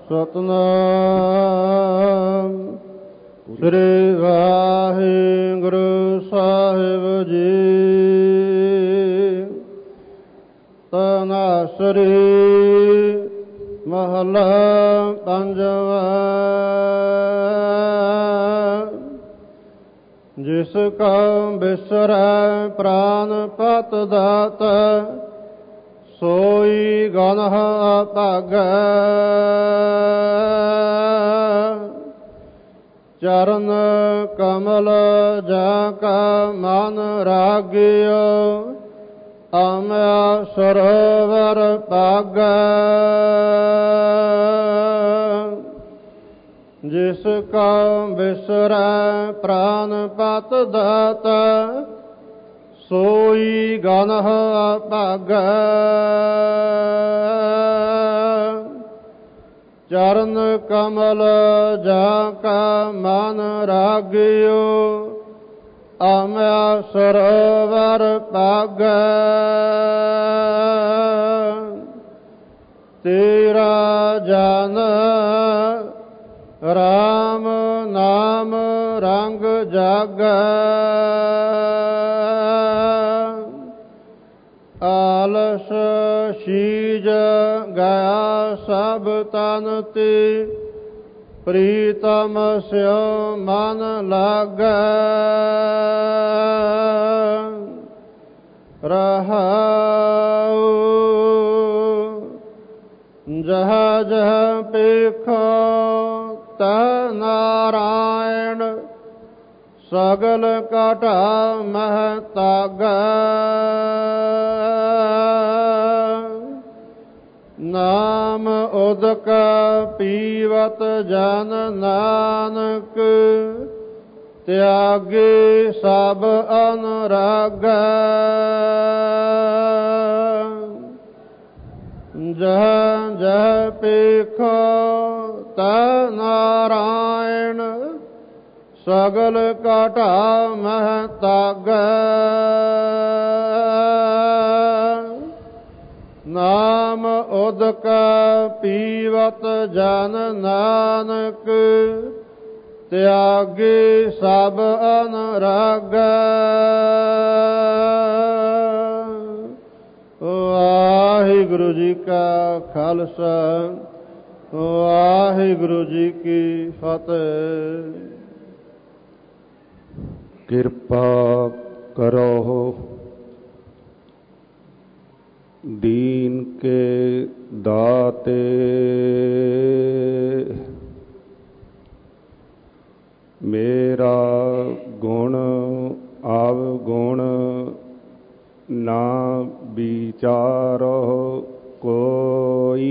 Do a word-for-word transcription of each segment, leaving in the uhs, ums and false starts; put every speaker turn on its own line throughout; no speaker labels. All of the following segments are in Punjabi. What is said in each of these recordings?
ਸਤਨਾਮ ਸ੍ਰੀ ਵਾਹਿਗੁਰੂ ਸਾਹਿਬ ਜੀ। ਤਨਾਸਰੀ ਮਹਲਾ ਪੰਜਵਾ। ਜਿਸ ਕਾ ਬਿਸਰੈ ਪ੍ਰਾਨ ਪਤ ਦਾਤਾ, ਸੋਈ ਗਨਹ ਅਭਾਗੈ। ਚਰਨ ਕਮਲ ਜਾ ਕਾ ਮਨ ਰਾਗਿਓ, ਅਮਿਆ ਸਰੋਵਰ ਭਾਗੈ। ਜਿਸ ਕਾ ਬਿਸਰੈ ਪ੍ਰਾਨ ਪਤ ਦਾਤਾ, ਸੋਈ ਗਨਹ ਅਭਾਗੈ। ਚਰਨ ਕਮਲ ਜਾ ਕਾ ਮਨ ਰਾਗਿਓ, ਅਮਿਆ ਸਰੋਵਰ ਭਾਗੈ। ਤੇਰਾ ਜਨ ਰਾਮ ਨਾਮ ਰੰਗ ਜਾਗੈ। ਆਲਸ ਸੀਜ ਗਿਆ ਸਭ ਤਨ ਤੇ, ਪ੍ਰੀਤਮ ਸਿਉ ਮਨ ਲਾਗੈ। ਰਹਾਉ ਜਹ ਜਹ ਪੇਖੋ ਤਹ ਨਾਰਾਇਣ, ਸਗਲ ਘਟਾ ਮਹਿ ਤਾਗੈ। ਨਾਮ ਉਦਕ ਪੀਵਤ ਜਨ ਨਾਨਕ, ਤਿਆਗੇ ਸਭ ਅਨੁਰਾਗੈ। ਜਹ ਜਹ ਪੇਖੋ ਤਹ ਨਾਰਾਇਣ, ਸਗਲ ਘਟਾ ਮਹਿ ਤਾਗੈ। ਨਾਮ ਉਦਕ ਪੀਵਤ ਜਨ ਨਾਨਕ, ਤਿਆਗੇ ਸਭ ਅਨੁਰਾਗੈ। ਵਾਹਿਗੁਰੂ ਜੀ ਕਾ ਖਾਲਸਾ, ਵਾਹਿਗੁਰੂ ਜੀ ਕੀ ਫਤਿਹ।
ਕਿਰਪਾ ਕਰੋ ਦੀਨ ਕੇ ਦਾਤੇ, ਮੇਰਾ ਗੁਣ ਅਵਗੁਣ ਨਾ ਵਿਚਾਰੋ ਕੋਈ।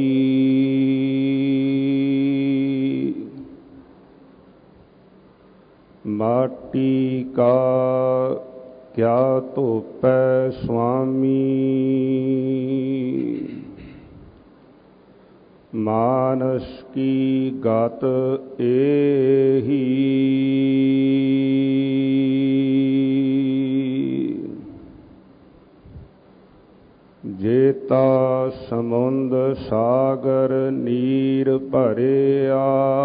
ਮਾਟੀ ਕਾ ਕਿਆ ਧੋਪੈ ਸੁਆਮੀ, ਮਾਨਸ ਕੀ ਗਤ ਏਹੀ। ਜੇਤਾ ਸਮੁੰਦ ਸਾਗਰ ਨੀਰ ਭਰਿਆ,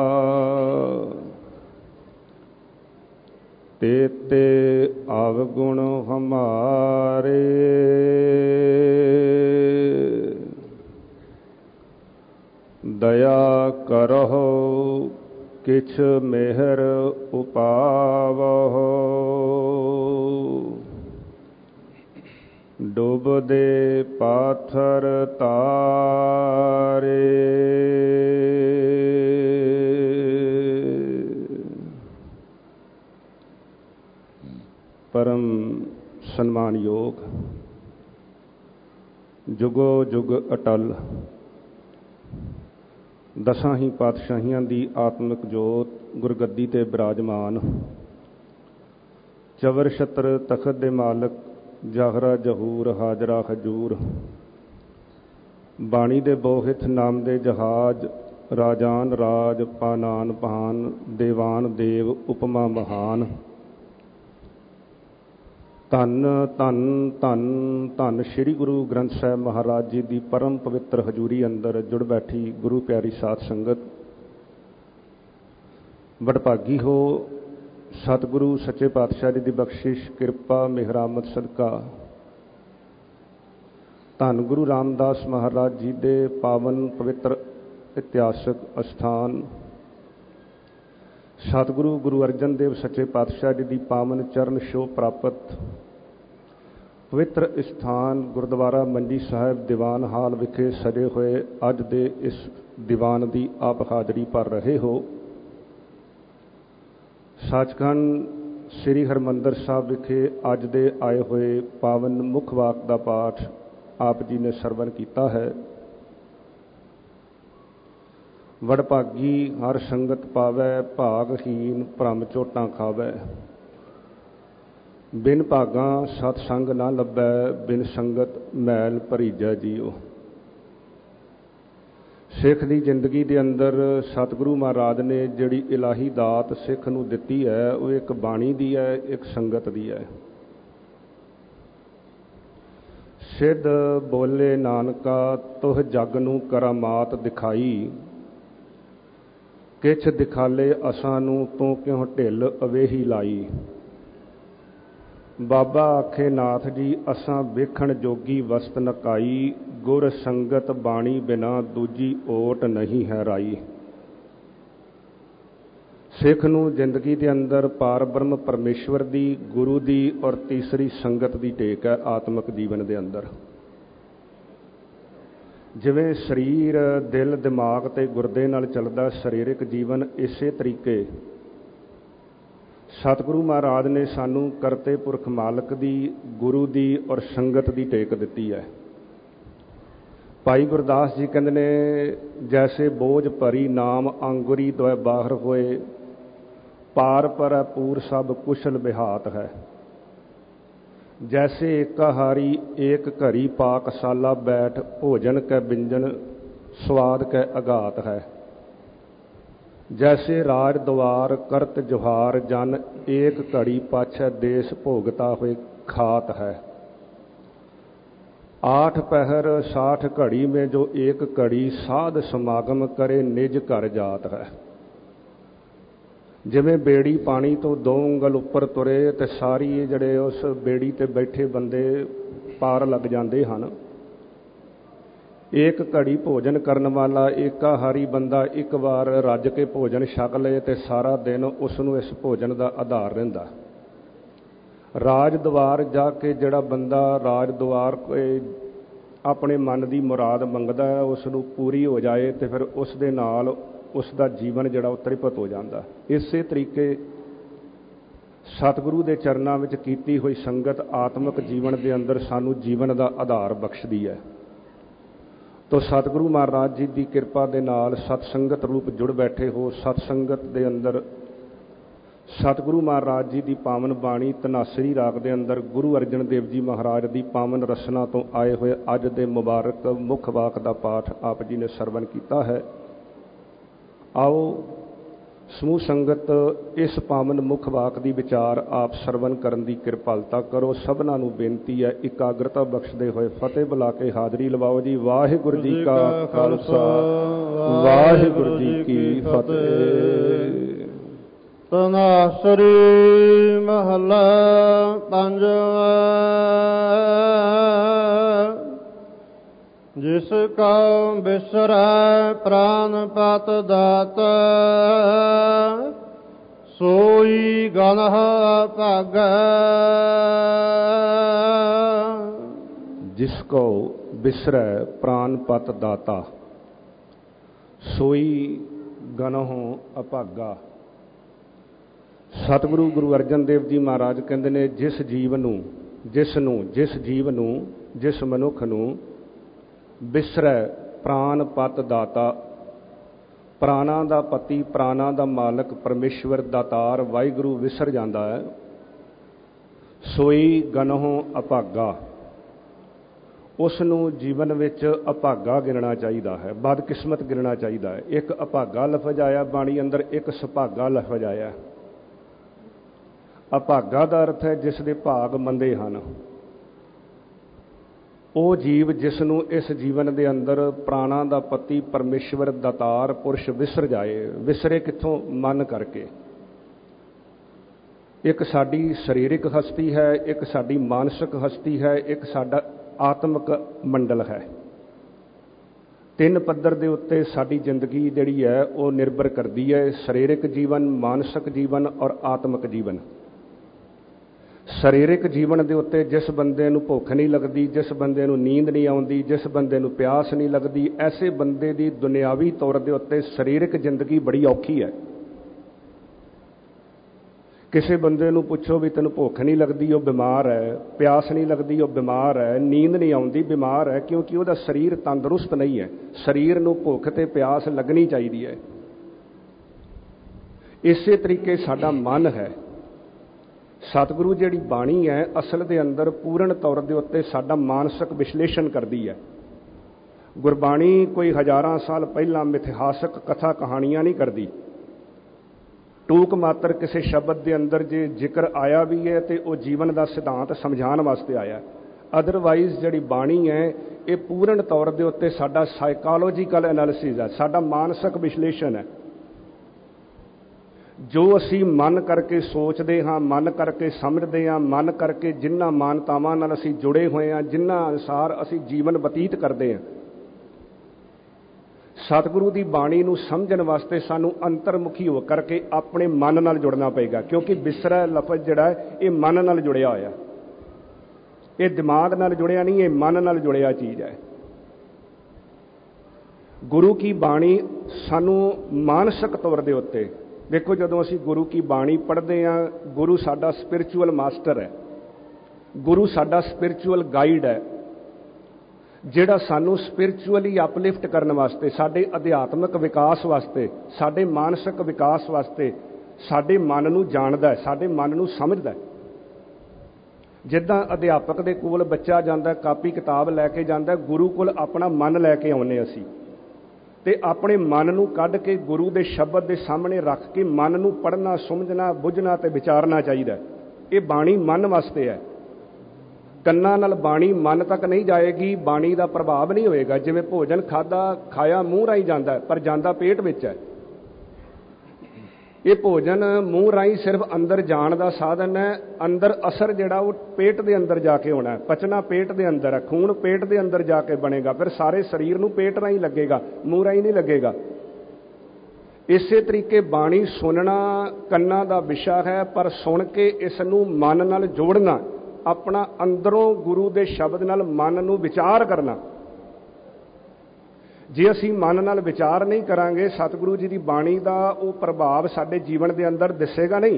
ਤੇਤੇ ਅਵਗੁਣ ਹਮਾਰੇ। ਦਇਆ ਕਰਹੁ ਕਿਛ ਮਿਹਰ ਉਪਾਵਹੁ, ਡੁਬਦੇ ਪਾਥਰ ਤਾਰੇ। ਪਰਮ ਸਨਮਾਨਯੋਗ ਜੁਗੋ ਜੁਗ ਅਟਲ ਦਸਾਂ ਹੀ ਪਾਤਸ਼ਾਹੀਆਂ ਦੀ ਆਤਮਿਕ ਜੋਤ ਗੁਰਗੱਦੀ ਤੇ ਬਿਰਾਜਮਾਨ, ਚਵਰ ਛਤਰ ਤਖਤ ਦੇ ਮਾਲਕ, ਜਾਹਰਾ ਜਹੂਰ ਹਾਜਰਾ ਹਜੂਰ, ਬਾਣੀ ਦੇ ਬੋਹਿਥ ਨਾਮ ਦੇ ਜਹਾਜ਼, ਰਾਜਾਨ ਰਾਜ ਪਾਨਾਨ ਪਹਾਨ, ਦੇਵਾਨ ਦੇਵ ਉਪਮਾ ਮਹਾਨ। ਧੰਨ ਧੰਨ ਧੰਨ ਧੰਨ ਸ਼੍ਰੀ ਗੁਰੂ ਗ੍ਰੰਥ ਸਾਹਿਬ ਮਹਾਰਾਜ ਜੀ ਦੀ ਪਰਮ ਪਵਿੱਤਰ ਹਜ਼ੂਰੀ ਅੰਦਰ ਜੁੜ ਬੈਠੀ ਗੁਰੂ ਪਿਆਰੀ ਸਾਧ ਸੰਗਤ। ਵਡਭਾਗੀ ਹੋ ਸਤਿਗੁਰੂ ਸੱਚੇ ਪਾਤਸ਼ਾਹ ਜੀ ਦੀ ਬਖਸ਼ਿਸ਼ ਕਿਰਪਾ ਮਿਹਰਾਮਤ ਸਦਕਾ ਧੰਨ ਗੁਰੂ ਰਾਮਦਾਸ ਮਹਾਰਾਜ ਜੀ ਦੇ ਪਾਵਨ ਪਵਿੱਤਰ ਇਤਿਹਾਸਕ ਅਸਥਾਨ ਸਤਿਗੁਰੂ ਗੁਰੂ ਅਰਜਨ ਦੇਵ ਸੱਚੇ ਪਾਤਸ਼ਾਹ ਜੀ ਦੀ ਪਾਵਨ ਚਰਨ ਛੋਹ ਪ੍ਰਾਪਤ ਪਵਿੱਤਰ ਸਥਾਨ ਗੁਰਦੁਆਰਾ ਮੰਜੀ ਸਾਹਿਬ ਦੀਵਾਨ ਹਾਲ ਵਿਖੇ ਸਜੇ ਹੋਏ ਅੱਜ ਦੇ ਇਸ ਦੀਵਾਨ ਦੀ ਆਪ ਹਾਜ਼ਰੀ ਭਰ ਰਹੇ ਹੋ। ਸੱਚਖੰਡ ਸ੍ਰੀ ਹਰਿਮੰਦਰ ਸਾਹਿਬ ਵਿਖੇ ਅੱਜ ਦੇ ਆਏ ਹੋਏ ਪਾਵਨ ਮੁੱਖ ਵਾਕ ਦਾ ਪਾਠ ਆਪ ਜੀ ਨੇ ਸਰਵਣ ਕੀਤਾ ਹੈ। ਵਡਭਾਗੀ ਹਰ ਸੰਗਤ ਪਾਵੈ, ਭਾਗਹੀਨ ਭ੍ਰਮ ਝੋਟਾਂ ਖਾਵੈ। ਬਿਨ ਭਾਗਾਂ ਸਤ ਸੰਗ ਨਾ ਲੱਭੈ, ਬਿਨ ਸੰਗਤ ਮੈਲ ਭਰੀਜੈ ਜੀਓ। ਸਿੱਖ ਦੀ ਜ਼ਿੰਦਗੀ ਦੇ ਅੰਦਰ ਸਤਿਗੁਰੂ ਮਹਾਰਾਜ ਨੇ ਜਿਹੜੀ ਇਲਾਹੀ ਦਾਤ ਸਿੱਖ ਨੂੰ ਦਿੱਤੀ ਹੈ, ਉਹ ਇੱਕ ਬਾਣੀ ਦੀ ਹੈ, ਇੱਕ ਸੰਗਤ ਦੀ ਹੈ। ਸਿੱਧ ਬੋਲੇ ਨਾਨਕਾ ਤੁਹ ਜਗ ਨੂੰ ਕਰਾਮਾਤ ਦਿਖਾਈ, ਕਿਛ ਦਿਖਾਲੇ ਅਸਾਂ ਨੂੰ ਤੂੰ ਕਿਉਂ ਢਿੱਲ ਅਵੇਹੀ ਲਾਈ। ਬਾਬਾ ਆਖੇ ਨਾਥ ਜੀ ਅਸਾਂ ਵੇਖਣ ਜੋਗੀ ਵਸਤ ਨਕਾਈ, ਗੁਰ ਸੰਗਤ ਬਾਣੀ ਬਿਨਾ ਦੂਜੀ ਓਟ ਨਹੀਂ ਹੈ ਰਾਈ। ਸਿੱਖ ਨੂੰ ਜ਼ਿੰਦਗੀ ਦੇ ਅੰਦਰ ਪਾਰ ਬ੍ਰਹਮ ਪਰਮੇਸ਼ਵਰ ਦੀ, ਗੁਰੂ ਦੀ ਔਰ ਤੀਸਰੀ ਸੰਗਤ ਦੀ ਟੇਕ ਹੈ ਆਤਮਿਕ ਜੀਵਨ ਦੇ ਅੰਦਰ। ਜਿਵੇਂ ਸਰੀਰ ਦਿਲ ਦਿਮਾਗ ਤੇ ਗੁਰਦੇ ਨਾਲ ਚੱਲਦਾ ਸਰੀਰਕ ਜੀਵਨ, ਇਸੇ ਤਰੀਕੇ ਸਤਿਗੁਰੂ ਮਹਾਰਾਜ ਨੇ ਸਾਨੂੰ ਕਰਤੇ ਪੁਰਖ ਮਾਲਕ ਦੀ, ਗੁਰੂ ਦੀ ਔਰ ਸੰਗਤ ਦੀ ਟੇਕ ਦਿੱਤੀ ਹੈ। ਭਾਈ ਗੁਰਦਾਸ ਜੀ ਕਹਿੰਦੇ ਨੇ, ਜੈਸੇ ਬੋਝ ਭਰੀ ਨਾਮ ਅੰਗੁਰੀ ਦੁਇ ਬਾਹਰ ਹੋਏ, ਪਾਰ ਪਰ ਪੂਰ ਸਭ ਕੁਸ਼ਲ ਬਿਹਾਤ ਹੈ। ਜੈਸੇ ਏਕਾਹਾਰੀ ਏਕ ਘਰੀ ਪਾਕਸ਼ਾਲਾ ਬੈਠ, ਭੋਜਨ ਕੈ ਬਿੰਜਨ ਸਵਾਦ ਕੈ ਅਗਾਤ ਹੈ। ਜੈਸੇ ਰਾਜ ਦੁਆਰ ਕਰਤ ਜੁਹਾਰ ਜਨ, ਏਕ ਘੜੀ ਪਾਛੈ ਦੇਸ਼ ਭੋਗਤਾ ਹੋਏ ਖਾਤ ਹੈ। आठ पहर साठ घड़ी में जो एक घड़ी साध समागम करे, निज घर जात है। जिमें बेड़ी पानी तो दो ਉਂਗਲ ਉੱਪਰ ਤੁਰੇ ਤੇ ਸਾਰੀ ਜਿਹੜੇ ਉਸ ਬੇੜੀ ਤੇ ਬੈਠੇ ਬੰਦੇ ਪਾਰ ਲੱਗ ਜਾਂਦੇ ਹਨ। ਇੱਕ ਘੜੀ ਭੋਜਨ ਕਰਨ ਵਾਲਾ ਏਕਾਹਾਰੀ ਬੰਦਾ ਇੱਕ ਵਾਰ ਰੱਜ ਕੇ ਭੋਜਨ ਛਕ ਲਏ ਤੇ ਸਾਰਾ ਦਿਨ ਉਸ ਨੂੰ ਇਸ ਭੋਜਨ ਦਾ ਆਧਾਰ ਰਹਿੰਦਾ। ਰਾਜ ਦੁਆਰ ਜਾ ਕੇ ਜਿਹੜਾ ਬੰਦਾ ਰਾਜ ਦੁਆਰ ਕੋਈ ਆਪਣੇ ਮਨ ਦੀ ਮੁਰਾਦ ਮੰਗਦਾ ਹੈ, ਉਸ ਨੂੰ ਪੂਰੀ ਹੋ ਜਾਏ ਤੇ ਫਿਰ ਉਸ ਦੇ ਨਾਲ ਉਸ ਦਾ ਜੀਵਨ ਜਿਹੜਾ ਉਹ ਤ੍ਰਿਪਤ ਹੋ ਜਾਂਦਾ। ਇਸੇ ਤਰੀਕੇ ਸਤਿਗੁਰੂ ਦੇ ਚਰਨਾਂ ਵਿੱਚ ਕੀਤੀ ਹੋਈ ਸੰਗਤ ਆਤਮਿਕ ਜੀਵਨ ਦੇ ਅੰਦਰ ਸਾਨੂੰ ਜੀਵਨ ਦਾ ਆਧਾਰ ਬਖਸ਼ਦੀ ਹੈ। ਤੋ ਸਤਿਗੁਰੂ ਮਹਾਰਾਜ ਜੀ ਦੀ ਕਿਰਪਾ ਦੇ ਨਾਲ ਸਤ ਸੰਗਤ ਰੂਪ ਜੁੜ ਬੈਠੇ ਹੋ। ਸਤ ਸੰਗਤ ਦੇ ਅੰਦਰ ਸਤਿਗੁਰੂ ਮਹਾਰਾਜ ਜੀ ਦੀ ਪਾਵਨ ਬਾਣੀ ਧਨਾਸਰੀ ਰਾਗ ਦੇ ਅੰਦਰ ਗੁਰੂ ਅਰਜਨ ਦੇਵ ਜੀ ਮਹਾਰਾਜ ਦੀ ਪਾਵਨ ਰਸਨਾ ਤੋਂ ਆਏ ਹੋਏ ਅੱਜ ਦੇ ਮੁਬਾਰਕ ਮੁੱਖ ਵਾਕ ਦਾ ਪਾਠ ਆਪ ਜੀ ਨੇ ਸਰਵਣ ਕੀਤਾ ਹੈ। ਆਓ ਸਮੂਹ ਸੰਗਤ ਇਸ ਪਾਵਨ ਮੁੱਖ ਵਾਕ ਦੀ ਵਿਚਾਰ ਆਪ ਸਰਵਣ ਕਰਨ ਦੀ ਕਿਰਪਾਲਤਾ ਕਰੋ। ਸਭਨਾਂ ਨੂੰ ਬੇਨਤੀ ਹੈ ਇਕਾਗਰਤਾ ਬਖਸ਼ਦੇ ਹੋਏ ਫਤਿਹ ਬੁਲਾ ਕੇ ਹਾਜ਼ਰੀ ਲਵਾਓ ਜੀ। ਵਾਹਿਗੁਰੂ ਜੀ ਕਾ ਖਾਲਸਾ, ਵਾਹਿਗੁਰੂ ਜੀ ਕੀ ਫਤਿਹ।
ਧਨਾਸਰੀ ਮਹਲਾ ਪੰਜਵਾਂ। ਜਿਸ ਕਉ ਬਿਸਰੈ ਪ੍ਰਾਨ ਪਤ ਦਾਤਾ, ਸੋਈ ਗਨਹ ਭਾਗੈ।
ਜਿਸ ਕਉ ਬਿਸਰੈ ਪ੍ਰਾਨ ਪਤ ਦਾਤਾ, ਸੋਈ ਗਨਹੁ ਅਭਾਗਾ। ਸਤਿਗੁਰੂ ਗੁਰੂ ਅਰਜਨ ਦੇਵ ਜੀ ਮਹਾਰਾਜ ਕਹਿੰਦੇ ਨੇ, ਜਿਸ ਜੀਵ ਨੂੰ ਜਿਸ ਨੂੰ ਜਿਸ ਜੀਵ ਨੂੰ ਜਿਸ ਮਨੁੱਖ ਨੂੰ ਬਿਸਰੈ ਪ੍ਰਾਨ ਪਤ ਦਾਤਾ, ਪ੍ਰਾਣਾਂ ਦਾ ਪਤੀ ਪ੍ਰਾਣਾਂ ਦਾ ਮਾਲਕ ਪਰਮੇਸ਼ਵਰ ਦਾਤਾਰ ਵਾਹਿਗੁਰੂ ਵਿਸਰ ਜਾਂਦਾ ਹੈ, ਸੋਈ ਗਨਹੁ ਅਭਾਗਾ। ਉਸ ਨੂੰ ਜੀਵਨ ਵਿੱਚ ਅਭਾਗਾ ਗਿਣਨਾ ਚਾਹੀਦਾ ਹੈ, ਬਦਕਿਸਮਤ ਗਿਣਨਾ ਚਾਹੀਦਾ ਹੈ। ਇੱਕ ਅਭਾਗਾ ਲਫ਼ਜ਼ ਆਇਆ ਬਾਣੀ ਅੰਦਰ, ਇੱਕ ਸੁਭਾਗਾ ਲਫ਼ਜ਼ ਆਇਆ। ਅਭਾਗਾ ਦਾ ਅਰਥ ਹੈ ਜਿਸ ਦੇ ਭਾਗ ਮੰਦੇ ਹਨ। ਉਹ ਜੀਵ ਜਿਸ ਨੂੰ ਇਸ ਜੀਵਨ ਦੇ ਅੰਦਰ ਪ੍ਰਾਣਾਂ ਦਾ ਪਤੀ ਪਰਮੇਸ਼ਵਰ ਦਾਤਾਰ ਪੁਰਸ਼ ਵਿਸਰ ਜਾਏ। ਵਿਸਰੇ ਕਿੱਥੋਂ? ਮਨ ਕਰਕੇ। ਇੱਕ ਸਾਡੀ ਸਰੀਰਕ ਹਸਤੀ ਹੈ, ਇੱਕ ਸਾਡੀ ਮਾਨਸਿਕ ਹਸਤੀ ਹੈ, ਇੱਕ ਸਾਡਾ ਆਤਮਿਕ ਮੰਡਲ ਹੈ। ਤਿੰਨ ਪੱਧਰ ਦੇ ਉੱਤੇ ਸਾਡੀ ਜ਼ਿੰਦਗੀ ਜਿਹੜੀ ਹੈ ਉਹ ਨਿਰਭਰ ਕਰਦੀ ਹੈ, ਸਰੀਰਕ ਜੀਵਨ, ਮਾਨਸਿਕ ਜੀਵਨ ਔਰ ਆਤਮਿਕ ਜੀਵਨ। ਸਰੀਰਕ ਜੀਵਨ ਦੇ ਉੱਤੇ ਜਿਸ ਬੰਦੇ ਨੂੰ ਭੁੱਖ ਨਹੀਂ ਲੱਗਦੀ, ਜਿਸ ਬੰਦੇ ਨੂੰ ਨੀਂਦ ਨਹੀਂ ਆਉਂਦੀ, ਜਿਸ ਬੰਦੇ ਨੂੰ ਪਿਆਸ ਨਹੀਂ ਲੱਗਦੀ, ਐਸੇ ਬੰਦੇ ਦੀ ਦੁਨਿਆਵੀ ਤੌਰ ਦੇ ਉੱਤੇ ਸਰੀਰਕ ਜ਼ਿੰਦਗੀ ਬੜੀ ਔਖੀ ਹੈ। ਕਿਸੇ ਬੰਦੇ ਨੂੰ ਪੁੱਛੋ ਵੀ ਤੈਨੂੰ ਭੁੱਖ ਨਹੀਂ ਲੱਗਦੀ, ਉਹ ਬਿਮਾਰ ਹੈ, ਪਿਆਸ ਨਹੀਂ ਲੱਗਦੀ, ਉਹ ਬਿਮਾਰ ਹੈ, ਨੀਂਦ ਨਹੀਂ ਆਉਂਦੀ, ਬਿਮਾਰ ਹੈ, ਕਿਉਂਕਿ ਉਹਦਾ ਸਰੀਰ ਤੰਦਰੁਸਤ ਨਹੀਂ ਹੈ। ਸਰੀਰ ਨੂੰ ਭੁੱਖ ਤੇ ਪਿਆਸ ਲੱਗਣੀ ਚਾਹੀਦੀ ਹੈ। ਇਸੇ ਤਰੀਕੇ ਸਾਡਾ ਮਨ ਹੈ। ਸਤਿਗੁਰੂ ਜਿਹੜੀ ਬਾਣੀ ਹੈ ਅਸਲ ਦੇ ਅੰਦਰ ਪੂਰਨ ਤੌਰ ਦੇ ਉੱਤੇ ਸਾਡਾ ਮਾਨਸਿਕ ਵਿਸ਼ਲੇਸ਼ਣ ਕਰਦੀ ਹੈ। ਗੁਰਬਾਣੀ ਕੋਈ ਹਜ਼ਾਰਾਂ ਸਾਲ ਪਹਿਲਾਂ ਮਿਥਿਹਾਸਕ ਕਥਾ ਕਹਾਣੀਆਂ ਨਹੀਂ ਕਰਦੀ। ਟੂਕ ਮਾਤਰ ਕਿਸੇ ਸ਼ਬਦ ਦੇ ਅੰਦਰ ਜੇ ਜ਼ਿਕਰ ਆਇਆ ਵੀ ਹੈ ਤੇ ਉਹ ਜੀਵਨ ਦਾ ਸਿਧਾਂਤ ਸਮਝਾਉਣ ਵਾਸਤੇ ਆਇਆ। ਅਦਰਵਾਈਜ਼ ਜਿਹੜੀ ਬਾਣੀ ਹੈ ਇਹ ਪੂਰਨ ਤੌਰ ਦੇ ਉੱਤੇ ਸਾਡਾ ਸਾਈਕੋਲੋਜੀਕਲ ਐਨਾਲਿਸਿਸ ਹੈ, ਸਾਡਾ ਮਾਨਸਿਕ ਵਿਸ਼ਲੇਸ਼ਣ ਹੈ। ਜੋ ਅਸੀਂ ਮਨ ਕਰਕੇ ਸੋਚਦੇ ਹਾਂ, ਮਨ ਕਰਕੇ ਸਮਝਦੇ ਹਾਂ, ਮਨ ਕਰਕੇ ਜਿਨ੍ਹਾਂ ਮਾਨਤਾਵਾਂ ਨਾਲ ਅਸੀਂ ਜੁੜੇ ਹੋਏ ਹਾਂ, ਜਿਨ੍ਹਾਂ ਅਨੁਸਾਰ ਅਸੀਂ ਜੀਵਨ ਬਤੀਤ ਕਰਦੇ ਹਾਂ, ਸਤਿਗੁਰੂ ਦੀ ਬਾਣੀ ਨੂੰ ਸਮਝਣ ਵਾਸਤੇ ਸਾਨੂੰ ਅੰਤਰਮੁਖੀ ਹੋ ਕਰਕੇ ਆਪਣੇ ਮਨ ਨਾਲ ਜੁੜਨਾ ਪਏਗਾ। ਕਿਉਂਕਿ ਬਿਸਰਾ ਲਫ਼ਜ਼ ਜਿਹੜਾ ਹੈ ਇਹ ਮਨ ਨਾਲ ਜੁੜਿਆ ਹੋਇਆ, ਇਹ ਦਿਮਾਗ ਨਾਲ ਜੁੜਿਆ ਨਹੀਂ, ਇਹ ਮਨ ਨਾਲ ਜੁੜਿਆ ਚੀਜ਼ ਹੈ। ਗੁਰੂ ਕੀ ਬਾਣੀ ਸਾਨੂੰ ਮਾਨਸਿਕ ਤੌਰ ਦੇ ਉੱਤੇ ਦੇਖੋ, ਜਦੋਂ ਅਸੀਂ ਗੁਰੂ ਕੀ ਬਾਣੀ ਪੜ੍ਹਦੇ ਹਾਂ, ਗੁਰੂ ਸਾਡਾ ਸਪਿਰਿਚੁਅਲ ਮਾਸਟਰ ਹੈ, ਗੁਰੂ ਸਾਡਾ ਸਪਿਰਿਚੁਅਲ ਗਾਈਡ ਹੈ, ਜਿਹੜਾ ਸਾਨੂੰ ਸਪਿਰਿਚੁਅਲੀ ਅਪਲਿਫਟ ਕਰਨ ਵਾਸਤੇ, ਸਾਡੇ ਅਧਿਆਤਮਿਕ ਵਿਕਾਸ ਵਾਸਤੇ, ਸਾਡੇ ਮਾਨਸਿਕ ਵਿਕਾਸ ਵਾਸਤੇ ਸਾਡੇ ਮਨ ਨੂੰ ਜਾਣਦਾ ਹੈ, ਸਾਡੇ ਮਨ ਨੂੰ ਸਮਝਦਾ ਹੈ। ਜਿੱਦਾਂ ਅਧਿਆਪਕ ਦੇ ਕੋਲ ਬੱਚਾ ਜਾਂਦਾ, ਕਾਪੀ ਕਿਤਾਬ ਲੈ ਕੇ ਜਾਂਦਾ, ਗੁਰੂ ਕੋਲ ਆਪਣਾ ਮਨ ਲੈ ਕੇ ਆਉਂਦੇ ਅਸੀਂ, ਤੇ ਆਪਣੇ ਮਨ ਨੂੰ ਕੱਢ ਕੇ ਗੁਰੂ ਦੇ ਸ਼ਬਦ ਦੇ ਸਾਹਮਣੇ ਰੱਖ ਕੇ ਮਨ ਨੂੰ ਪੜ੍ਹਨਾ, ਸਮਝਣਾ, ਬੁੱਝਣਾ ਤੇ ਵਿਚਾਰਨਾ ਚਾਹੀਦਾ। ਇਹ ਬਾਣੀ ਮਨ ਵਾਸਤੇ ਹੈ। ਕੰਨਾਂ ਨਾਲ ਬਾਣੀ ਮਨ ਤੱਕ ਨਹੀਂ ਜਾਏਗੀ, ਬਾਣੀ ਦਾ ਪ੍ਰਭਾਵ ਨਹੀਂ ਹੋਏਗਾ। ਜਿਵੇਂ ਭੋਜਨ ਖਾਧਾ ਖਾਇਆ ਮੂੰਹ ਰਾਹੀਂ ਜਾਂਦਾ ਪਰ ਜਾਂਦਾ ਪੇਟ ਵਿੱਚ ਹੈ। ਇਹ ਭੋਜਨ ਮੂੰਹ ਰਾਹੀਂ ਸਿਰਫ ਅੰਦਰ ਜਾਣ ਦਾ ਸਾਧਨ ਹੈ, ਅੰਦਰ ਅਸਰ ਜਿਹੜਾ ਉਹ ਪੇਟ ਦੇ ਅੰਦਰ ਜਾ ਕੇ ਹੋਣਾ। ਪਚਣਾ ਪੇਟ ਦੇ ਅੰਦਰ ਹੈ, ਖੂਨ ਪੇਟ ਦੇ ਅੰਦਰ ਜਾ ਕੇ ਬਣੇਗਾ, ਫਿਰ ਸਾਰੇ ਸਰੀਰ ਨੂੰ ਪੇਟ ਰਾਹੀਂ ਲੱਗੇਗਾ, ਮੂੰਹ ਰਾਹੀਂ ਨਹੀਂ ਲੱਗੇਗਾ। ਇਸੇ ਤਰੀਕੇ ਬਾਣੀ ਸੁਣਨਾ ਕੰਨਾਂ ਦਾ ਵਿਸ਼ਾ ਹੈ, ਪਰ ਸੁਣ ਕੇ ਇਸ ਨੂੰ ਮਨ ਨਾਲ ਜੋੜਨਾ, ਆਪਣਾ ਅੰਦਰੋਂ ਗੁਰੂ ਦੇ ਸ਼ਬਦ ਨਾਲ ਮਨ ਨੂੰ ਵਿਚਾਰ ਕਰਨਾ। ਜੇ ਅਸੀਂ ਮਨ ਨਾਲ ਵਿਚਾਰ ਨਹੀਂ ਕਰਾਂਗੇ, ਸਤਿਗੁਰੂ ਜੀ ਦੀ ਬਾਣੀ ਦਾ ਉਹ ਪ੍ਰਭਾਵ ਸਾਡੇ ਜੀਵਨ ਦੇ ਅੰਦਰ ਦਿਸੇਗਾ ਨਹੀਂ।